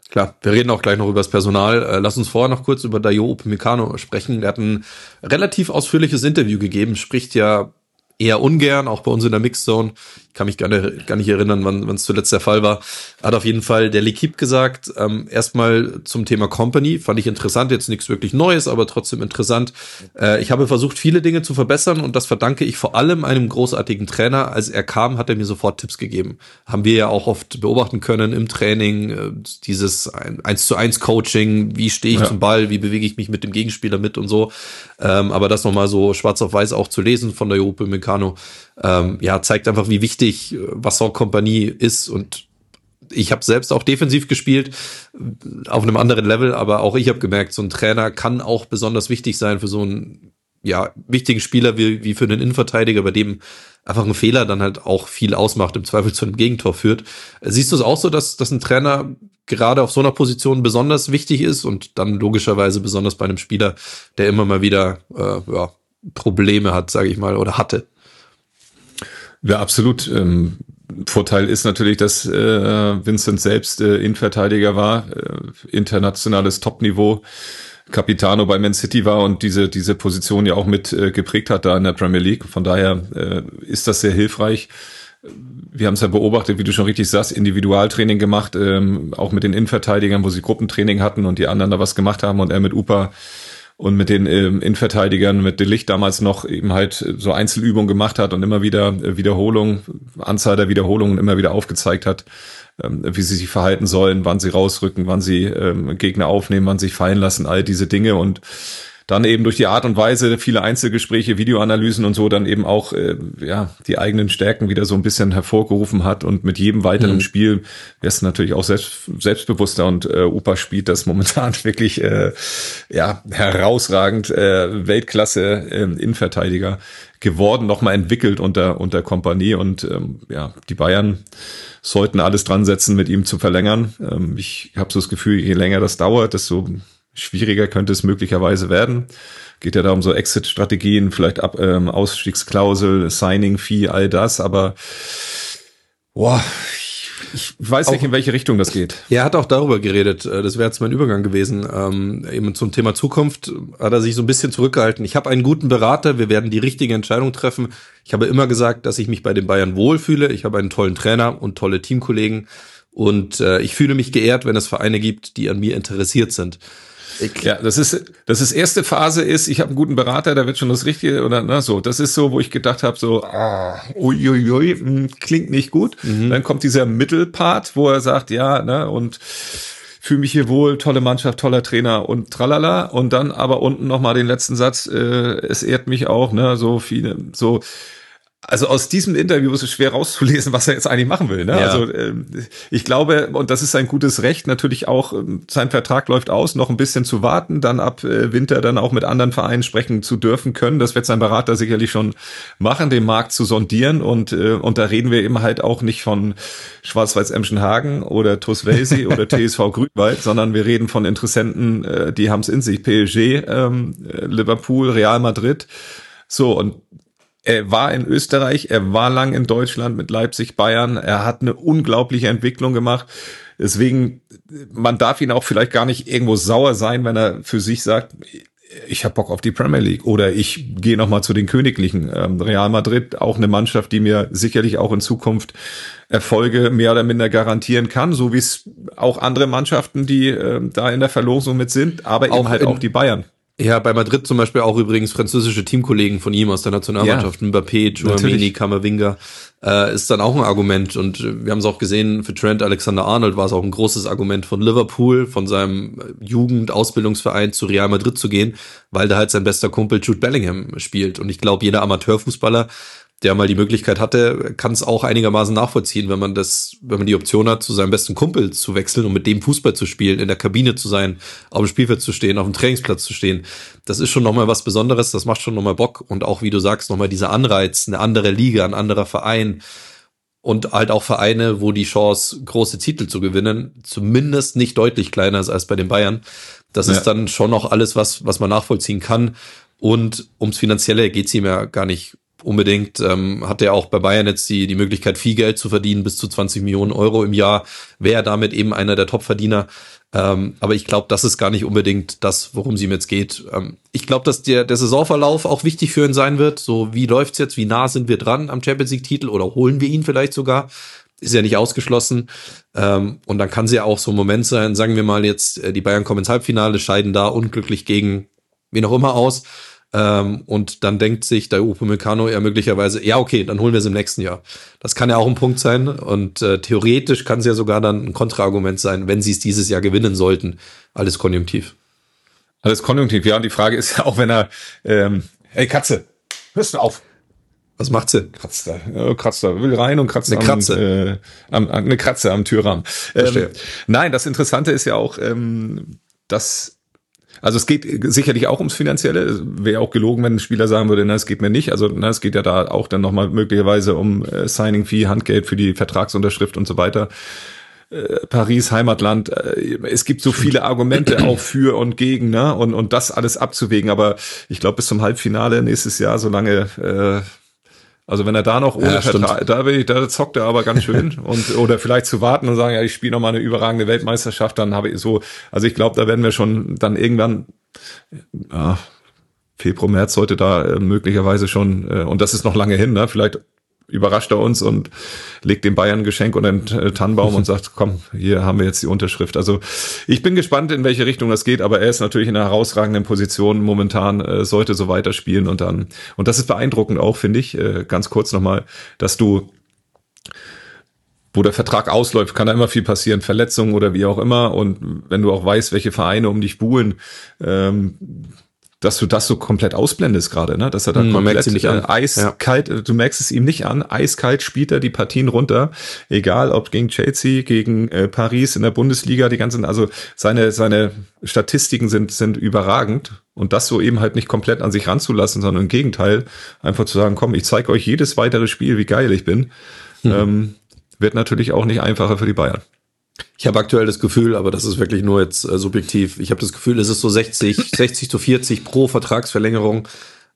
[SPEAKER 1] Klar, wir reden auch gleich noch über das Personal. Lass uns vorher noch kurz über Dayot Upamecano sprechen. Er hat ein relativ ausführliches Interview gegeben, spricht ja eher ungern, auch bei uns in der Mixzone. Ich kann mich gar nicht erinnern, wann es zuletzt der Fall war. Hat auf jeden Fall der L'Équipe gesagt. Erstmal zum Thema Company, fand ich interessant, jetzt nichts wirklich Neues, aber trotzdem interessant. Ich habe versucht, viele Dinge zu verbessern und das verdanke ich vor allem einem großartigen Trainer. Als er kam, hat er mir sofort Tipps gegeben. Haben wir ja auch oft beobachten können im Training, dieses 1:1 Coaching, wie stehe ich zum Ball, wie bewege ich mich mit dem Gegenspieler mit und so. Aber das nochmal so schwarz auf weiß auch zu lesen von der Dayot Upamecano, zeigt einfach, wie wichtig Vincent Kompany ist. Und ich habe selbst auch defensiv gespielt, auf einem anderen Level, aber auch ich habe gemerkt, so ein Trainer kann auch besonders wichtig sein für so einen wichtigen Spieler wie für einen Innenverteidiger, bei dem einfach ein Fehler dann halt auch viel ausmacht, im Zweifel zu einem Gegentor führt. Siehst du es auch so, dass ein Trainer gerade auf so einer Position besonders wichtig ist und dann logischerweise besonders bei einem Spieler, der immer mal wieder Probleme hat, sage ich mal, oder hatte?
[SPEAKER 2] Ja, absolut. Vorteil ist natürlich, dass Vincent selbst Innenverteidiger war, internationales Topniveau, Capitano bei Man City war und diese Position ja auch mit geprägt hat da in der Premier League. Von daher ist das sehr hilfreich. Wir haben es ja beobachtet, wie du schon richtig sagst, Individualtraining gemacht, auch mit den Innenverteidigern, wo sie Gruppentraining hatten und die anderen da was gemacht haben und er mit Upa und mit den Innenverteidigern, mit De Ligt damals noch eben halt so Einzelübungen gemacht hat und immer wieder Anzahl der Wiederholungen immer wieder aufgezeigt hat, wie sie sich verhalten sollen, wann sie rausrücken, wann sie Gegner aufnehmen, wann sie sich fallen lassen, all diese Dinge und dann eben durch die Art und Weise, viele Einzelgespräche, Videoanalysen und so dann eben auch die eigenen Stärken wieder so ein bisschen hervorgerufen hat und mit jedem weiteren Spiel wirst du natürlich auch selbstbewusster und Upa spielt das momentan wirklich herausragend, Weltklasse Innenverteidiger geworden, nochmal entwickelt unter Kompany und die Bayern sollten alles dran setzen, mit ihm zu verlängern. Ich habe so das Gefühl, je länger das dauert, desto schwieriger könnte es möglicherweise werden. Geht ja da um so Exit-Strategien, vielleicht Ausstiegsklausel, Signing-Fee, all das, aber ich weiß nicht, in welche Richtung das geht.
[SPEAKER 1] Er hat auch darüber geredet, das wäre jetzt mein Übergang gewesen, eben zum Thema Zukunft hat er sich so ein bisschen zurückgehalten. Ich habe einen guten Berater, wir werden die richtige Entscheidung treffen. Ich habe immer gesagt, dass ich mich bei den Bayern wohlfühle. Ich habe einen tollen Trainer und tolle Teamkollegen und ich fühle mich geehrt, wenn es Vereine gibt, die an mir interessiert sind.
[SPEAKER 2] Das ist erste Phase ist, ich habe einen guten Berater, der wird schon das Richtige oder so. Das ist so, wo ich gedacht habe, so klingt nicht gut. Dann kommt dieser Mittelpart, wo er sagt, und fühle mich hier wohl, tolle Mannschaft, toller Trainer und tralala. Und dann aber unten nochmal den letzten Satz, es ehrt mich auch, so viele, so. Also aus diesem Interview ist es schwer rauszulesen, was er jetzt eigentlich machen will. Ne? Ja. Also ich glaube, und das ist sein gutes Recht, natürlich auch, sein Vertrag läuft aus, noch ein bisschen zu warten, dann ab Winter dann auch mit anderen Vereinen sprechen zu dürfen können. Das wird sein Berater sicherlich schon machen, den Markt zu sondieren. Und da reden wir eben halt auch nicht von Schwarz-Weiß Emschenhagen oder TuS Welsey oder TSV Grünwald, sondern wir reden von Interessenten, die haben es in sich. PSG, Liverpool, Real Madrid. So, und er war in Österreich, er war lang in Deutschland mit Leipzig, Bayern. Er hat eine unglaubliche Entwicklung gemacht. Deswegen, man darf ihn auch vielleicht gar nicht irgendwo sauer sein, wenn er für sich sagt, ich habe Bock auf die Premier League oder ich gehe nochmal zu den Königlichen. Real Madrid, auch eine Mannschaft, die mir sicherlich auch in Zukunft Erfolge mehr oder minder garantieren kann, so wie es auch andere Mannschaften, die da in der Verlosung mit sind, aber eben halt auch die Bayern.
[SPEAKER 1] Ja, bei Madrid zum Beispiel auch übrigens französische Teamkollegen von ihm aus der Nationalmannschaft, Mbappé, Tchouaméni, Camavinga, ist dann auch ein Argument. Und wir haben es auch gesehen, für Trent Alexander-Arnold war es auch ein großes Argument von Liverpool, von seinem Jugend-Ausbildungsverein zu Real Madrid zu gehen, weil da halt sein bester Kumpel Jude Bellingham spielt. Und ich glaube, jeder Amateurfußballer, der mal die Möglichkeit hatte, kann es auch einigermaßen nachvollziehen, wenn man die Option hat, zu seinem besten Kumpel zu wechseln und mit dem Fußball zu spielen, in der Kabine zu sein, auf dem Spielfeld zu stehen, auf dem Trainingsplatz zu stehen. Das ist schon nochmal was Besonderes, das macht schon nochmal Bock. Und auch, wie du sagst, nochmal dieser Anreiz, eine andere Liga, ein anderer Verein und halt auch Vereine, wo die Chance, große Titel zu gewinnen, zumindest nicht deutlich kleiner ist als bei den Bayern. Das ist dann schon noch alles, was man nachvollziehen kann. Und ums Finanzielle geht's ihm ja gar nicht unbedingt. Hat er auch bei Bayern jetzt die Möglichkeit, viel Geld zu verdienen, bis zu 20 Millionen Euro im Jahr, wäre damit eben einer der Topverdiener. Aber ich glaube, das ist gar nicht unbedingt das, worum es ihm jetzt geht. Ich glaube, dass der Saisonverlauf auch wichtig für ihn sein wird. So, wie läuft's jetzt? Wie nah sind wir dran am Champions-League-Titel oder holen wir ihn vielleicht sogar? Ist ja nicht ausgeschlossen. Und dann kann es ja auch so ein Moment sein, sagen wir mal jetzt, die Bayern kommen ins Halbfinale, scheiden da unglücklich gegen wen auch immer aus. Und dann denkt sich der Upamecano ja möglicherweise, ja okay, dann holen wir es im nächsten Jahr. Das kann ja auch ein Punkt sein und theoretisch kann es ja sogar dann ein Kontraargument sein, wenn sie es dieses Jahr gewinnen sollten. Alles konjunktiv.
[SPEAKER 2] Alles konjunktiv, ja, und die Frage ist ja auch, wenn er, hey Katze, hörst du auf?
[SPEAKER 1] Was macht sie?
[SPEAKER 2] Kratzt da, will rein und kratzt
[SPEAKER 1] eine Kratze.
[SPEAKER 2] Eine Kratze am Türrahmen. Nein, das Interessante ist ja auch, dass also es geht sicherlich auch ums Finanzielle. Wäre auch gelogen, wenn ein Spieler sagen würde, na, es geht mir nicht. Also na, es geht ja da auch dann nochmal möglicherweise um Signing-Fee, Handgeld für die Vertragsunterschrift und so weiter. Paris, Heimatland. Es gibt so viele Argumente auch für und gegen, ne? Und das alles abzuwägen. Aber ich glaube, bis zum Halbfinale nächstes Jahr, solange also wenn er da noch ohne Vertrag, da zockt er aber ganz schön oder vielleicht zu warten und sagen, ja, ich spiele noch mal eine überragende Weltmeisterschaft, dann habe ich so, also ich glaube, da werden wir schon dann irgendwann, Februar, März sollte da möglicherweise schon, und das ist noch lange hin, ne, vielleicht überrascht er uns und legt dem Bayern ein Geschenk und einen Tannenbaum und sagt, komm, hier haben wir jetzt die Unterschrift. Also ich bin gespannt, in welche Richtung das geht, aber er ist natürlich in einer herausragenden Position momentan, sollte so weiterspielen und das ist beeindruckend auch, finde ich, ganz kurz nochmal, dass du, wo der Vertrag ausläuft, kann da immer viel passieren, Verletzungen oder wie auch immer, und wenn du auch weißt, welche Vereine um dich buhlen, dass du das so komplett ausblendest gerade, ne? Dass er da komplett eiskalt, du merkst es ihm nicht an, eiskalt spielt er die Partien runter, egal ob gegen Chelsea, gegen Paris in der Bundesliga, die ganzen, also seine Statistiken sind überragend, und das so eben halt nicht komplett an sich ranzulassen, sondern im Gegenteil, einfach zu sagen, komm, ich zeige euch jedes weitere Spiel, wie geil ich bin, wird natürlich auch nicht einfacher für die Bayern.
[SPEAKER 1] Ich habe aktuell das Gefühl, aber das ist wirklich nur jetzt subjektiv, ich habe das Gefühl, es ist so 60 zu 40 pro Vertragsverlängerung.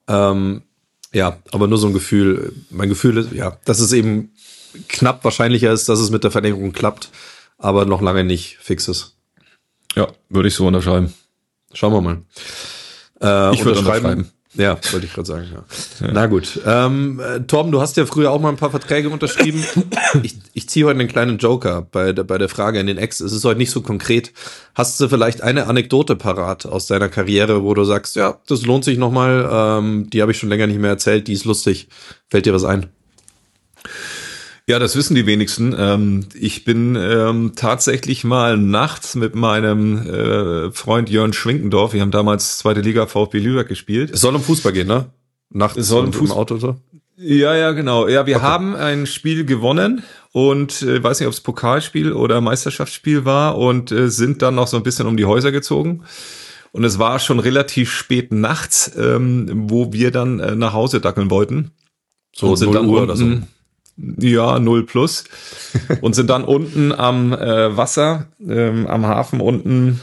[SPEAKER 1] Ja, aber nur so ein Gefühl. Mein Gefühl ist, ja, dass es eben knapp wahrscheinlicher ist, dass es mit der Verlängerung klappt, aber noch lange nicht fix ist.
[SPEAKER 2] Ja, würde ich so unterschreiben.
[SPEAKER 1] Schauen wir mal.
[SPEAKER 2] Ich würde unterschreiben.
[SPEAKER 1] Ja, wollte ich gerade sagen, ja. Na gut. Torben, du hast ja früher auch mal ein paar Verträge unterschrieben. Ich ziehe heute einen kleinen Joker bei der Frage in den Ex. Es ist heute nicht so konkret. Hast du vielleicht eine Anekdote parat aus deiner Karriere, wo du sagst, ja, das lohnt sich nochmal, die habe ich schon länger nicht mehr erzählt, die ist lustig. Fällt dir was ein?
[SPEAKER 2] Ja, das wissen die wenigsten. Ich bin tatsächlich mal nachts mit meinem Freund Jörn Schwinkendorf, wir haben damals 2. Liga VfB Lübeck gespielt.
[SPEAKER 1] Es soll um Fußball gehen, ne? Nachts
[SPEAKER 2] es soll um Fußball.
[SPEAKER 1] Im Auto so?
[SPEAKER 2] Ja, genau. Ja, wir haben ein Spiel gewonnen und weiß nicht, ob es Pokalspiel oder Meisterschaftsspiel war, und sind dann noch so ein bisschen um die Häuser gezogen. Und es war schon relativ spät nachts, wo wir dann nach Hause dackeln wollten.
[SPEAKER 1] So und sind dann Uhr oder so.
[SPEAKER 2] Ja, 0 plus. Und sind dann unten am Wasser, am Hafen unten,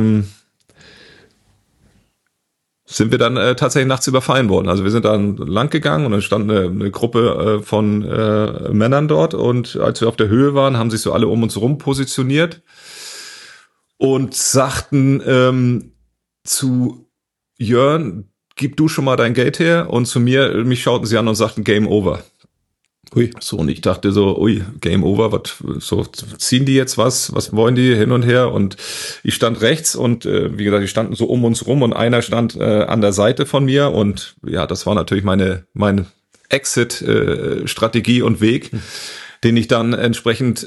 [SPEAKER 2] sind wir dann tatsächlich nachts überfallen worden. Also wir sind dann lang gegangen und dann stand eine Gruppe von Männern dort, und als wir auf der Höhe waren, haben sich so alle um uns rum positioniert und sagten zu Jörn, gib du schon mal dein Geld her, und zu mich schauten sie an und sagten Game over.
[SPEAKER 1] Ui.
[SPEAKER 2] So, und ich dachte so, ui, Game over, so ziehen die jetzt was wollen die hin und her? Und ich stand rechts und wie gesagt, die standen so um uns rum, und einer stand an der Seite von mir, und ja, das war natürlich meine Exit-Strategie und Weg, den ich dann entsprechend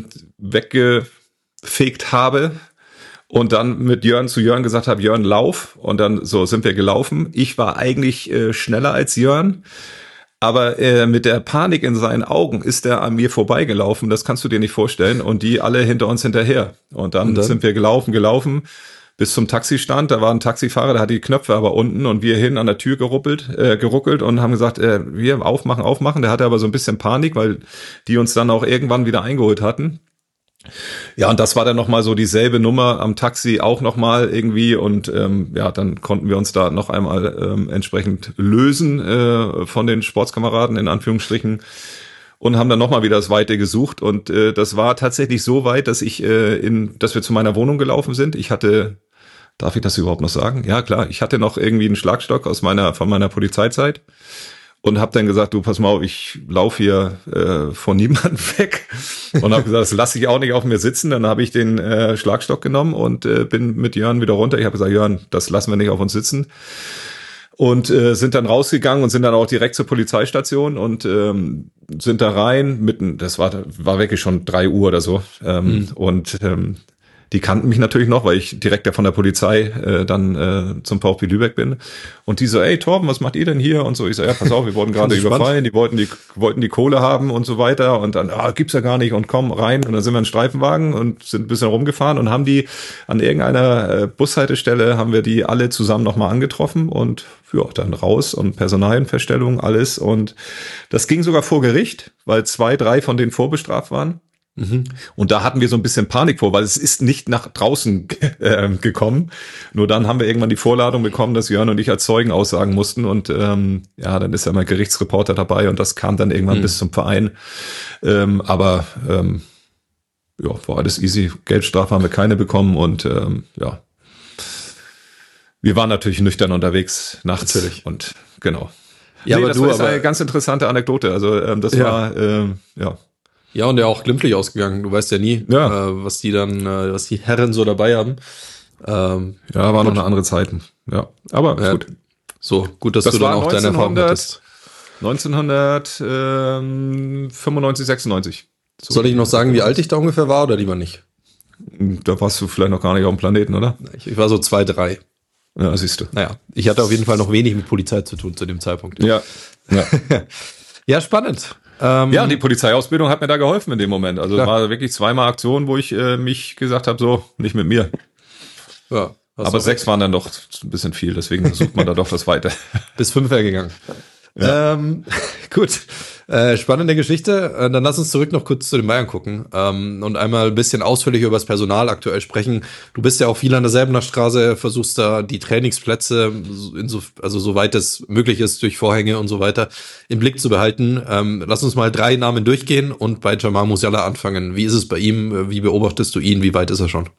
[SPEAKER 2] weggefegt habe. Und dann mit Jörn zu Jörn gesagt habe, Jörn, lauf. Und dann so sind wir gelaufen. Ich war eigentlich schneller als Jörn. Aber mit der Panik in seinen Augen ist er an mir vorbeigelaufen, das kannst du dir nicht vorstellen, und die alle hinter uns hinterher. Und dann sind wir gelaufen bis zum Taxistand, da war ein Taxifahrer, der hatte die Knöpfe aber unten, und wir hin an der Tür geruckelt und haben gesagt, wir aufmachen. Der hatte aber so ein bisschen Panik, weil die uns dann auch irgendwann wieder eingeholt hatten. Ja, und das war dann nochmal so dieselbe Nummer am Taxi auch nochmal irgendwie und dann konnten wir uns da noch einmal entsprechend lösen von den Sportskameraden in Anführungsstrichen und haben dann nochmal wieder das Weite gesucht und das war tatsächlich so weit, dass dass wir zu meiner Wohnung gelaufen sind. Darf ich das überhaupt noch sagen? Ja, klar, ich hatte noch irgendwie einen Schlagstock von meiner Polizeizeit. Und habe dann gesagt, du, pass mal auf, ich laufe hier von niemandem weg. Und habe gesagt, das lasse ich auch nicht auf mir sitzen. Dann habe ich den Schlagstock genommen und bin mit Jörn wieder runter. Ich habe gesagt, Jörn, das lassen wir nicht auf uns sitzen. Und sind dann rausgegangen und sind dann auch direkt zur Polizeistation und sind da rein. Das war wirklich schon 3 Uhr oder so. Die kannten mich natürlich noch, weil ich direkt ja von der Polizei dann zum VfB Lübeck bin. Und die so, ey Torben, was macht ihr denn hier? Und so, ich so, ja, pass auf, wir wurden gerade überfallen, die wollten die Kohle haben und so weiter. Und dann, gibt's ja gar nicht und komm rein. Und dann sind wir in Streifenwagen und sind ein bisschen rumgefahren und haben die an irgendeiner Bushaltestelle, haben wir die alle zusammen nochmal angetroffen und ja, dann raus und Personalienfeststellung, alles. Und das ging sogar vor Gericht, weil 2, 3 von denen vorbestraft waren. Und da hatten wir so ein bisschen Panik vor, weil es ist nicht nach draußen gekommen. Nur dann haben wir irgendwann die Vorladung bekommen, dass Jörn und ich als Zeugen aussagen mussten. Und dann ist ja mal Gerichtsreporter dabei und das kam dann irgendwann bis zum Verein. War alles easy. Geldstrafe haben wir keine bekommen und wir waren natürlich nüchtern unterwegs nachts. Natürlich. Und genau.
[SPEAKER 1] Ja, nee,
[SPEAKER 2] aber das war eine ganz interessante Anekdote. Also war.
[SPEAKER 1] Ja, und der auch glimpflich ausgegangen. Du weißt ja nie, was die Herren so dabei haben.
[SPEAKER 2] War noch eine andere Zeit. Ja, aber gut.
[SPEAKER 1] So, gut, dass du dann auch deine Erfahrung hattest.
[SPEAKER 2] 1995, 96.
[SPEAKER 1] So. Soll ich noch sagen, wie alt ich da ungefähr war oder lieber nicht?
[SPEAKER 2] Da warst du vielleicht noch gar nicht auf dem Planeten, oder?
[SPEAKER 1] Ich war so 2, 3.
[SPEAKER 2] Ja, siehst du.
[SPEAKER 1] Naja, ich hatte auf jeden Fall noch wenig mit Polizei zu tun zu dem Zeitpunkt.
[SPEAKER 2] Ja.
[SPEAKER 1] Ja, spannend.
[SPEAKER 2] Die Polizeiausbildung hat mir da geholfen in dem Moment. Also es war wirklich 2-mal Aktionen, wo ich mich gesagt habe, so, nicht mit mir. Ja, aber 6 waren dann doch ein bisschen viel, deswegen sucht man da doch das Weite.
[SPEAKER 1] Bis 5 wäre gegangen. Ja. Gut, spannende Geschichte. Dann lass uns zurück noch kurz zu den Bayern gucken und einmal ein bisschen ausführlich über das Personal aktuell sprechen. Du bist ja auch viel an der Selbener-Straße, versuchst da die Trainingsplätze, soweit es möglich ist, durch Vorhänge und so weiter, im Blick zu behalten. Lass uns mal 3 Namen durchgehen und bei Jamal Musiala anfangen. Wie ist es bei ihm? Wie beobachtest du ihn? Wie weit ist er schon?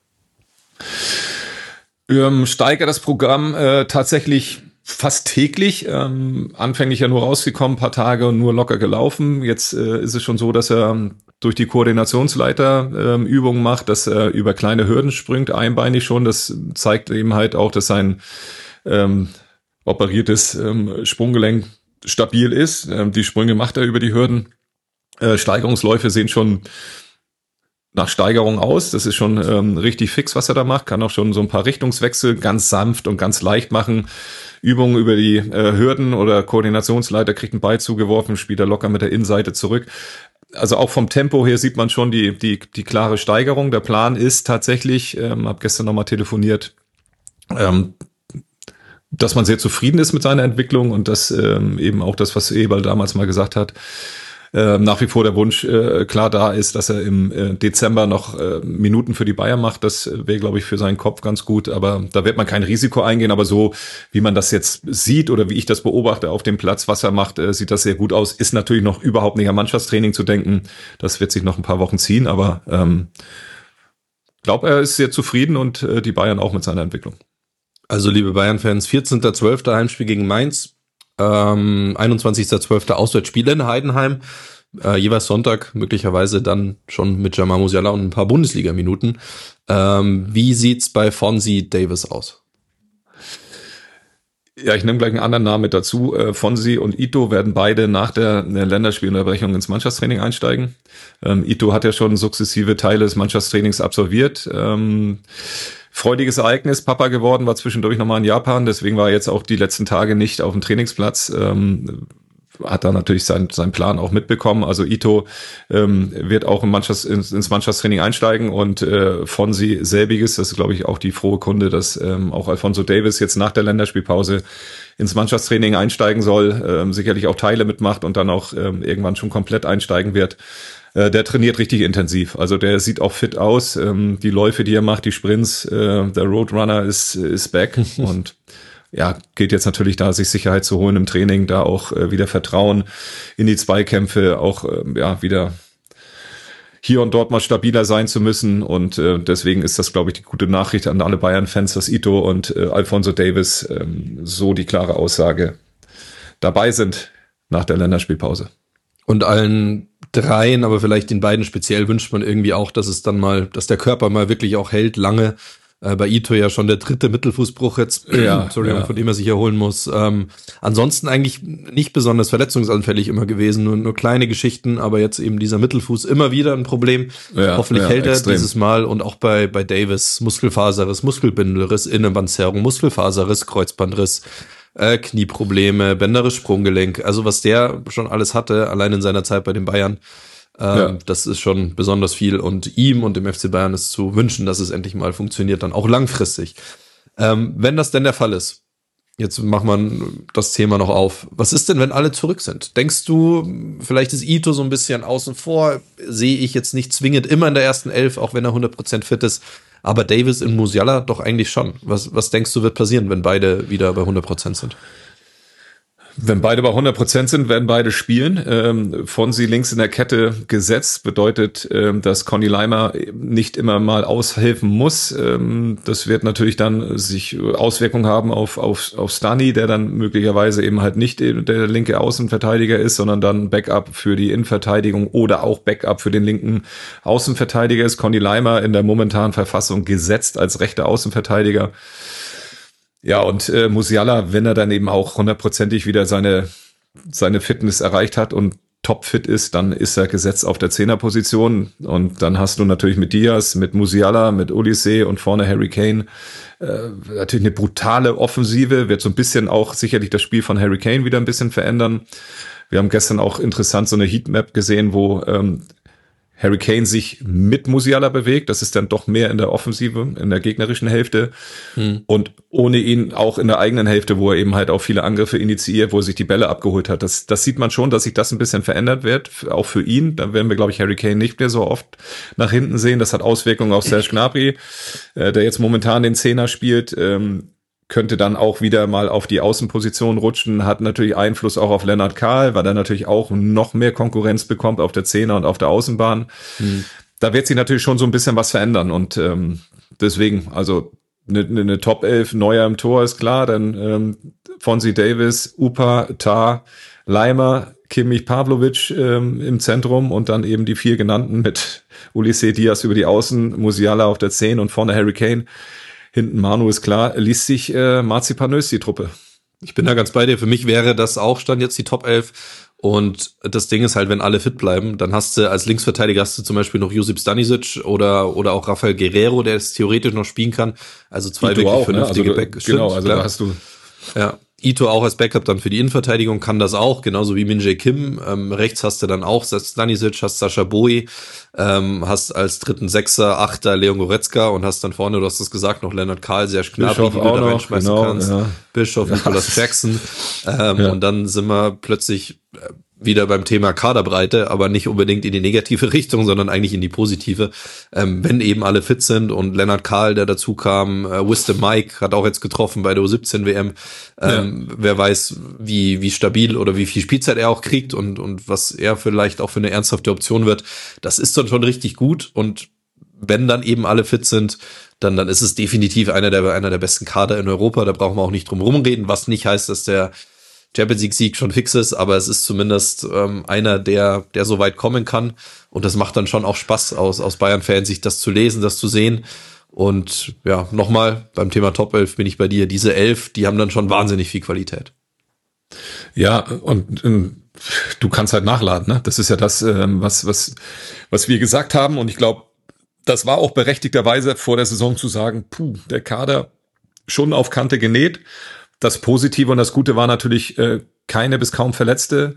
[SPEAKER 2] Steigert das Programm tatsächlich fast täglich, anfänglich ja nur rausgekommen, ein paar Tage und nur locker gelaufen. Jetzt ist es schon so, dass er durch die Koordinationsleiter Übungen macht, dass er über kleine Hürden springt, einbeinig schon. Das zeigt eben halt auch, dass sein operiertes Sprunggelenk stabil ist. Die Sprünge macht er über die Hürden. Steigerungsläufe sehen schon nach Steigerung aus. Das ist schon richtig fix, was er da macht. Kann auch schon so ein paar Richtungswechsel ganz sanft und ganz leicht machen. Übungen über die Hürden oder Koordinationsleiter, kriegt einen Ball zugeworfen, spielt er locker mit der Innenseite zurück. Also auch vom Tempo her sieht man schon die klare Steigerung. Der Plan ist tatsächlich, habe gestern nochmal telefoniert, dass man sehr zufrieden ist mit seiner Entwicklung und dass eben auch das, was Eberl damals mal gesagt hat, nach wie vor der Wunsch klar da ist, dass er im Dezember noch Minuten für die Bayern macht. Das wäre, glaube ich, für seinen Kopf ganz gut. Aber da wird man kein Risiko eingehen. Aber so, wie man das jetzt sieht oder wie ich das beobachte auf dem Platz, was er macht, sieht das sehr gut aus. Ist natürlich noch überhaupt nicht am Mannschaftstraining zu denken. Das wird sich noch ein paar Wochen ziehen. Aber glaube, er ist sehr zufrieden und die Bayern auch mit seiner Entwicklung.
[SPEAKER 1] Also, liebe Bayern-Fans, 14.12. Heimspiel gegen Mainz. 21.12. Auswärtsspiel in Heidenheim, jeweils Sonntag, möglicherweise dann schon mit Jamal Musiala und ein paar Bundesliga-Minuten. Wie sieht's bei Fonzie Davis aus?
[SPEAKER 2] Ja, ich nehme gleich einen anderen Namen mit dazu. Fonzie und Ito werden beide nach der Länderspielunterbrechung ins Mannschaftstraining einsteigen. Ito hat ja schon sukzessive Teile des Mannschaftstrainings absolviert. Freudiges Ereignis, Papa geworden, war zwischendurch nochmal in Japan, deswegen war er jetzt auch die letzten Tage nicht auf dem Trainingsplatz, hat da natürlich seinen Plan auch mitbekommen. Also Ito wird auch ins Mannschaftstraining einsteigen und Fonzie selbiges, das ist glaube ich auch die frohe Kunde, dass auch Alphonso Davies jetzt nach der Länderspielpause ins Mannschaftstraining einsteigen soll, sicherlich auch Teile mitmacht und dann auch irgendwann schon komplett einsteigen wird. Der trainiert richtig intensiv. Also der sieht auch fit aus. Die Läufe, die er macht, die Sprints, der Roadrunner ist back und ja, geht jetzt natürlich da, sich Sicherheit zu holen im Training, da auch wieder Vertrauen in die Zweikämpfe, auch wieder hier und dort mal stabiler sein zu müssen. Und deswegen ist das, glaube ich, die gute Nachricht an alle Bayern-Fans, dass Ito und Alphonso Davies so die klare Aussage dabei sind nach der Länderspielpause.
[SPEAKER 1] Und allen dreien, aber vielleicht den beiden speziell wünscht man irgendwie auch, dass der Körper mal wirklich auch hält, lange. Bei Ito ja schon der 3. Mittelfußbruch jetzt, von dem er sich erholen muss. Ansonsten eigentlich nicht besonders verletzungsanfällig immer gewesen, nur kleine Geschichten, aber jetzt eben dieser Mittelfuß immer wieder ein Problem. Ja, hoffentlich hält er dieses Mal. Und auch bei Davis Muskelfaserriss, Muskelbindelriss, Innenbandzerrung, Muskelfaserriss, Kreuzbandriss, Knieprobleme, Bänderriss, Sprunggelenk. Also was der schon alles hatte, allein in seiner Zeit bei den Bayern. Das ist schon besonders viel und ihm und dem FC Bayern ist zu wünschen, dass es endlich mal funktioniert, dann auch langfristig. Wenn das denn der Fall ist, jetzt macht man das Thema noch auf. Was ist denn, wenn alle zurück sind? Denkst du, vielleicht ist Ito so ein bisschen außen vor, sehe ich jetzt nicht zwingend immer in der ersten 11, auch wenn er 100% fit ist, aber Davis und Musiala doch eigentlich schon. Was denkst du, wird passieren, wenn beide wieder bei 100% sind?
[SPEAKER 2] Wenn beide bei 100% sind, werden beide spielen. Fonsi links in der Kette gesetzt, bedeutet, dass Conny Laimer nicht immer mal aushelfen muss. Das wird natürlich dann sich Auswirkungen haben auf Stani, der dann möglicherweise eben halt nicht der linke Außenverteidiger ist, sondern dann Backup für die Innenverteidigung oder auch Backup für den linken Außenverteidiger ist. Conny Laimer in der momentanen Verfassung gesetzt als rechter Außenverteidiger. Ja, und Musiala, wenn er dann eben auch 100%ig wieder seine Fitness erreicht hat und topfit ist, dann ist er gesetzt auf der 10er-Position. Und dann hast du natürlich mit Diaz, mit Musiala, mit Olise und vorne Harry Kane natürlich eine brutale Offensive. Wird so ein bisschen auch sicherlich das Spiel von Harry Kane wieder ein bisschen verändern. Wir haben gestern auch interessant so eine Heatmap gesehen, wo Harry Kane sich mit Musiala bewegt. Das ist dann doch mehr in der Offensive, in der gegnerischen Hälfte. Und ohne ihn auch in der eigenen Hälfte, wo er eben halt auch viele Angriffe initiiert, wo er sich die Bälle abgeholt hat. Das sieht man schon, dass sich das ein bisschen verändert wird, auch für ihn. Da werden wir, glaube ich, Harry Kane nicht mehr so oft nach hinten sehen. Das hat Auswirkungen auf Serge Gnabry, der jetzt momentan den Zehner spielt. Könnte dann auch wieder mal auf die Außenposition rutschen, hat natürlich Einfluss auch auf Lennart Kahl, weil er natürlich auch noch mehr Konkurrenz bekommt auf der Zehner und auf der Außenbahn. Da wird sich natürlich schon so ein bisschen was verändern und deswegen, also eine Top 11 Neuer im Tor ist klar, dann Fonsi Davis, Upa, Tah, Laimer, Kimmich, Pavlovic im Zentrum und dann eben die 4 genannten mit Olise, Diaz über die Außen, Musiala auf der 10 und vorne Harry Kane. Hinten Manu ist klar, liest sich marzipanös die Truppe.
[SPEAKER 1] Ich bin da ganz bei dir. Für mich wäre das auch Stand jetzt die Top 11. Und das Ding ist halt, wenn alle fit bleiben, dann hast du als Linksverteidiger zum Beispiel noch Josip Stanisic oder auch Rafael Guerreiro, der es theoretisch noch spielen kann. Also 2
[SPEAKER 2] Ito
[SPEAKER 1] wirklich
[SPEAKER 2] auch,
[SPEAKER 1] vernünftige
[SPEAKER 2] ne? Also, genau, also klar. Da hast du...
[SPEAKER 1] Ja, Ito auch als Backup dann für die Innenverteidigung kann das auch, genauso wie Min-Jae Kim. Rechts hast du dann auch Stanisic, hast Sascha Boey, hast als dritten Sechser, Achter Leon Goretzka und hast dann vorne, du hast es gesagt, noch Lennart Kahl, Serge Gnabry, die du da reinschmeißen kannst. Ja. Bischof, Nicolas Jackson. Und dann sind wir plötzlich wieder beim Thema Kaderbreite, aber nicht unbedingt in die negative Richtung, sondern eigentlich in die positive. Wenn eben alle fit sind und Lennart Kahl, der dazu kam, Wisdom Mike hat auch jetzt getroffen bei der U17 WM. Wer weiß, wie stabil oder wie viel Spielzeit er auch kriegt und was er vielleicht auch für eine ernsthafte Option wird. Das ist dann schon richtig gut und wenn dann eben alle fit sind, dann ist es definitiv einer der besten Kader in Europa. Da brauchen wir auch nicht drum rumreden, was nicht heißt, dass der Champions League-Sieg schon fix ist, aber es ist zumindest einer, der so weit kommen kann. Und das macht dann schon auch Spaß aus Bayern-Fans, sich das zu lesen, das zu sehen. Und ja, nochmal, beim Thema Top 11 bin ich bei dir. Diese 11, die haben dann schon wahnsinnig viel Qualität.
[SPEAKER 2] Ja, und du kannst halt nachladen, ne? Das ist ja das, was wir gesagt haben. Und ich glaube, das war auch berechtigterweise vor der Saison zu sagen, der Kader schon auf Kante genäht. Das Positive und das Gute war natürlich, keine bis kaum Verletzte,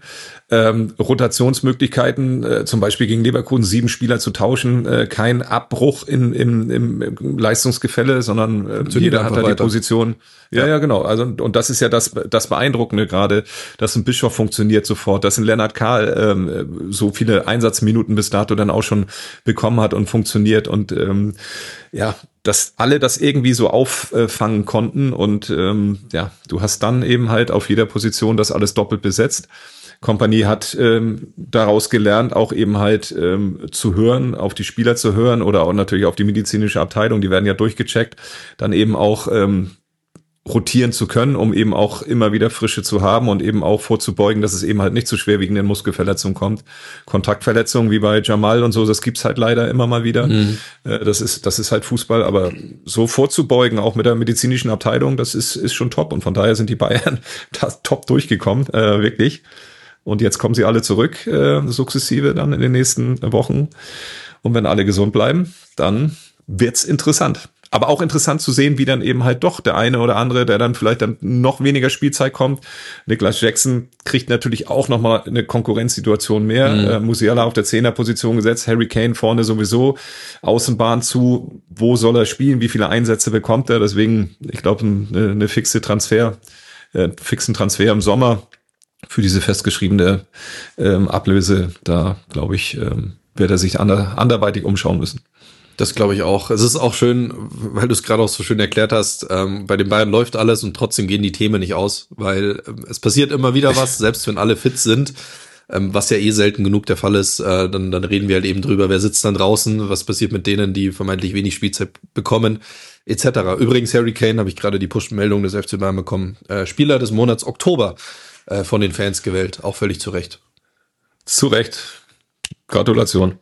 [SPEAKER 2] Rotationsmöglichkeiten, zum Beispiel gegen Leverkusen 7 Spieler zu tauschen, kein Abbruch im Leistungsgefälle, sondern jeder hat da die Position. Ja, genau. Also und das ist ja das Beeindruckende gerade, dass ein Bischof funktioniert sofort, dass ein Lennart Kahl so viele Einsatzminuten bis dato dann auch schon bekommen hat und funktioniert und dass alle das irgendwie so auffangen konnten und du hast dann eben halt auf jeder Position das alles doppelt besetzt. Kompanie hat daraus gelernt, auch eben halt zu hören, auf die Spieler zu hören oder auch natürlich auf die medizinische Abteilung, die werden ja durchgecheckt, dann eben auch rotieren zu können, um eben auch immer wieder Frische zu haben und eben auch vorzubeugen, dass es eben halt nicht zu schwerwiegenden Muskelverletzungen kommt. Kontaktverletzungen wie bei Jamal und so, das gibt's halt leider immer mal wieder. Das ist halt Fußball, aber so vorzubeugen, auch mit der medizinischen Abteilung, das ist schon top und von daher sind die Bayern da top durchgekommen, wirklich. Und jetzt kommen sie alle zurück, sukzessive dann in den nächsten Wochen. Und wenn alle gesund bleiben, dann wird's interessant. Aber auch interessant zu sehen, wie dann eben halt doch der eine oder andere, der dann vielleicht dann noch weniger Spielzeit kommt. Nicholas Jackson kriegt natürlich auch nochmal eine Konkurrenzsituation mehr. Musiala auf der 10er-Position gesetzt, Harry Kane vorne sowieso, Außenbahn zu, wo soll er spielen, wie viele Einsätze bekommt er. Deswegen, ich glaube, eine fixen Transfer im Sommer für diese festgeschriebene Ablöse, da glaube ich, wird er sich anderweitig umschauen müssen.
[SPEAKER 1] Das glaube ich auch. Es ist auch schön, weil du es gerade auch so schön erklärt hast, bei den Bayern läuft alles und trotzdem gehen die Themen nicht aus, weil es passiert immer wieder was, selbst wenn alle fit sind, was ja selten genug der Fall ist, dann reden wir halt eben drüber, wer sitzt dann draußen, was passiert mit denen, die vermeintlich wenig Spielzeit bekommen, etc. Übrigens, Harry Kane, habe ich gerade die Push-Meldung des FC Bayern bekommen, Spieler des Monats Oktober von den Fans gewählt, auch völlig zu Recht.
[SPEAKER 2] Zu Recht. Gratulation.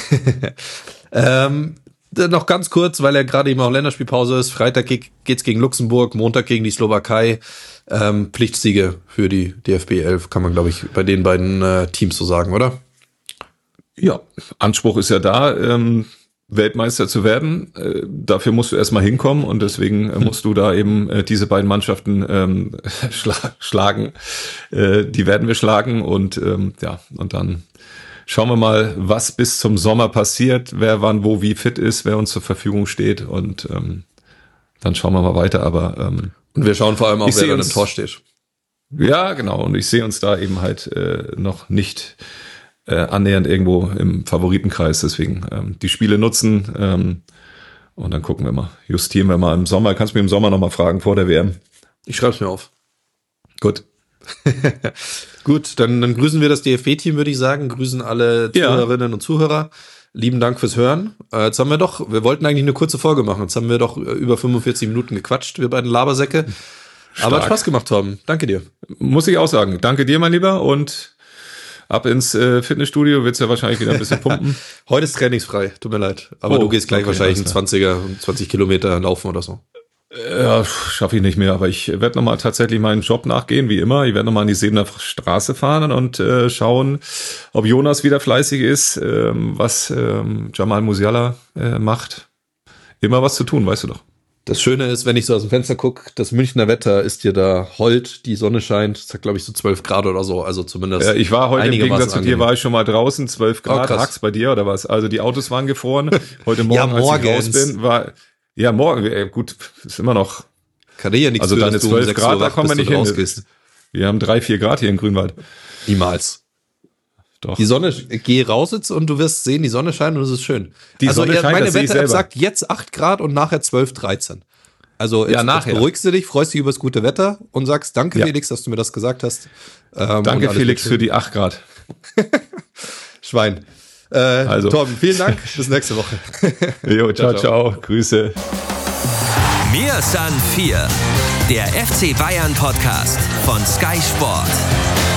[SPEAKER 1] Noch ganz kurz, weil ja gerade eben auch Länderspielpause ist. Freitag geht's gegen Luxemburg, Montag gegen die Slowakei. Pflichtsiege für die DFB 11, kann man, glaube ich, bei den beiden Teams so sagen, oder?
[SPEAKER 2] Ja, Anspruch ist ja da, Weltmeister zu werden. Dafür musst du erstmal hinkommen und deswegen musst du da eben diese beiden Mannschaften schlagen. Die werden wir schlagen und und dann schauen wir mal, was bis zum Sommer passiert, wer wann, wo, wie fit ist, wer uns zur Verfügung steht und dann schauen wir mal weiter. Aber
[SPEAKER 1] und wir schauen vor allem auch, wer dann im Tor steht.
[SPEAKER 2] Ja, genau. Und ich sehe uns da eben halt noch nicht annähernd irgendwo im Favoritenkreis. Deswegen die Spiele nutzen und dann gucken wir mal. Justieren wir mal im Sommer. Kannst du mir im Sommer nochmal fragen vor der WM?
[SPEAKER 1] Ich schreibe es mir auf.
[SPEAKER 2] Gut.
[SPEAKER 1] Gut, dann grüßen wir das DFB-Team, würde ich sagen. Grüßen alle Zuhörerinnen und Zuhörer. Lieben Dank fürs Hören. Jetzt haben wir wollten eigentlich eine kurze Folge machen. Jetzt haben wir doch über 45 Minuten gequatscht, wir beiden Labersäcke. Stark. Aber hat Spaß gemacht, Torben. Danke dir.
[SPEAKER 2] Muss ich auch sagen. Danke dir, mein Lieber. Und ab ins Fitnessstudio wird's ja wahrscheinlich wieder ein bisschen pumpen.
[SPEAKER 1] Heute ist trainingsfrei, tut mir leid. Aber du gehst gleich wahrscheinlich einen 20 Kilometer laufen oder so.
[SPEAKER 2] Ja, schaffe ich nicht mehr, aber ich werde nochmal tatsächlich meinen Job nachgehen, wie immer. Ich werde nochmal an die Sebener Straße fahren und schauen, ob Jonas wieder fleißig ist, was Jamal Musiala macht. Immer was zu tun, weißt du doch.
[SPEAKER 1] Das Schöne ist, wenn ich so aus dem Fenster gucke, das Münchner Wetter ist dir da hold, die Sonne scheint, es hat glaube ich so 12 Grad oder so, also zumindest.
[SPEAKER 2] Ja, ich war heute im Gegensatz zu dir, war ich schon mal draußen, 12 Grad, Hacks bei dir oder was? Also die Autos waren gefroren. Heute Morgen, als ich raus bin, war... Ja, morgen, gut, ist immer noch.
[SPEAKER 1] Kann ja nichts
[SPEAKER 2] also
[SPEAKER 1] für,
[SPEAKER 2] deine 12 Grad, da kommen wir nicht hin.
[SPEAKER 1] Rausgehst.
[SPEAKER 2] Wir haben 3-4 Grad hier in Grünwald.
[SPEAKER 1] Niemals.
[SPEAKER 2] Doch.
[SPEAKER 1] Die Sonne, geh raus jetzt und du wirst sehen, die Sonne scheint und es ist schön.
[SPEAKER 2] Die Sonne scheint,
[SPEAKER 1] meine Wetter-App sagt jetzt 8 Grad und nachher 12, 13. Also jetzt beruhigst du dich, freust dich über das gute Wetter und sagst, danke Felix, dass du mir das gesagt hast.
[SPEAKER 2] Danke Felix für die 8 Grad.
[SPEAKER 1] Schwein. Also. Torben, vielen Dank. Bis nächste Woche.
[SPEAKER 2] Jo, ciao. Grüße.
[SPEAKER 3] Mir san 4, der FC Bayern Podcast von Sky Sport.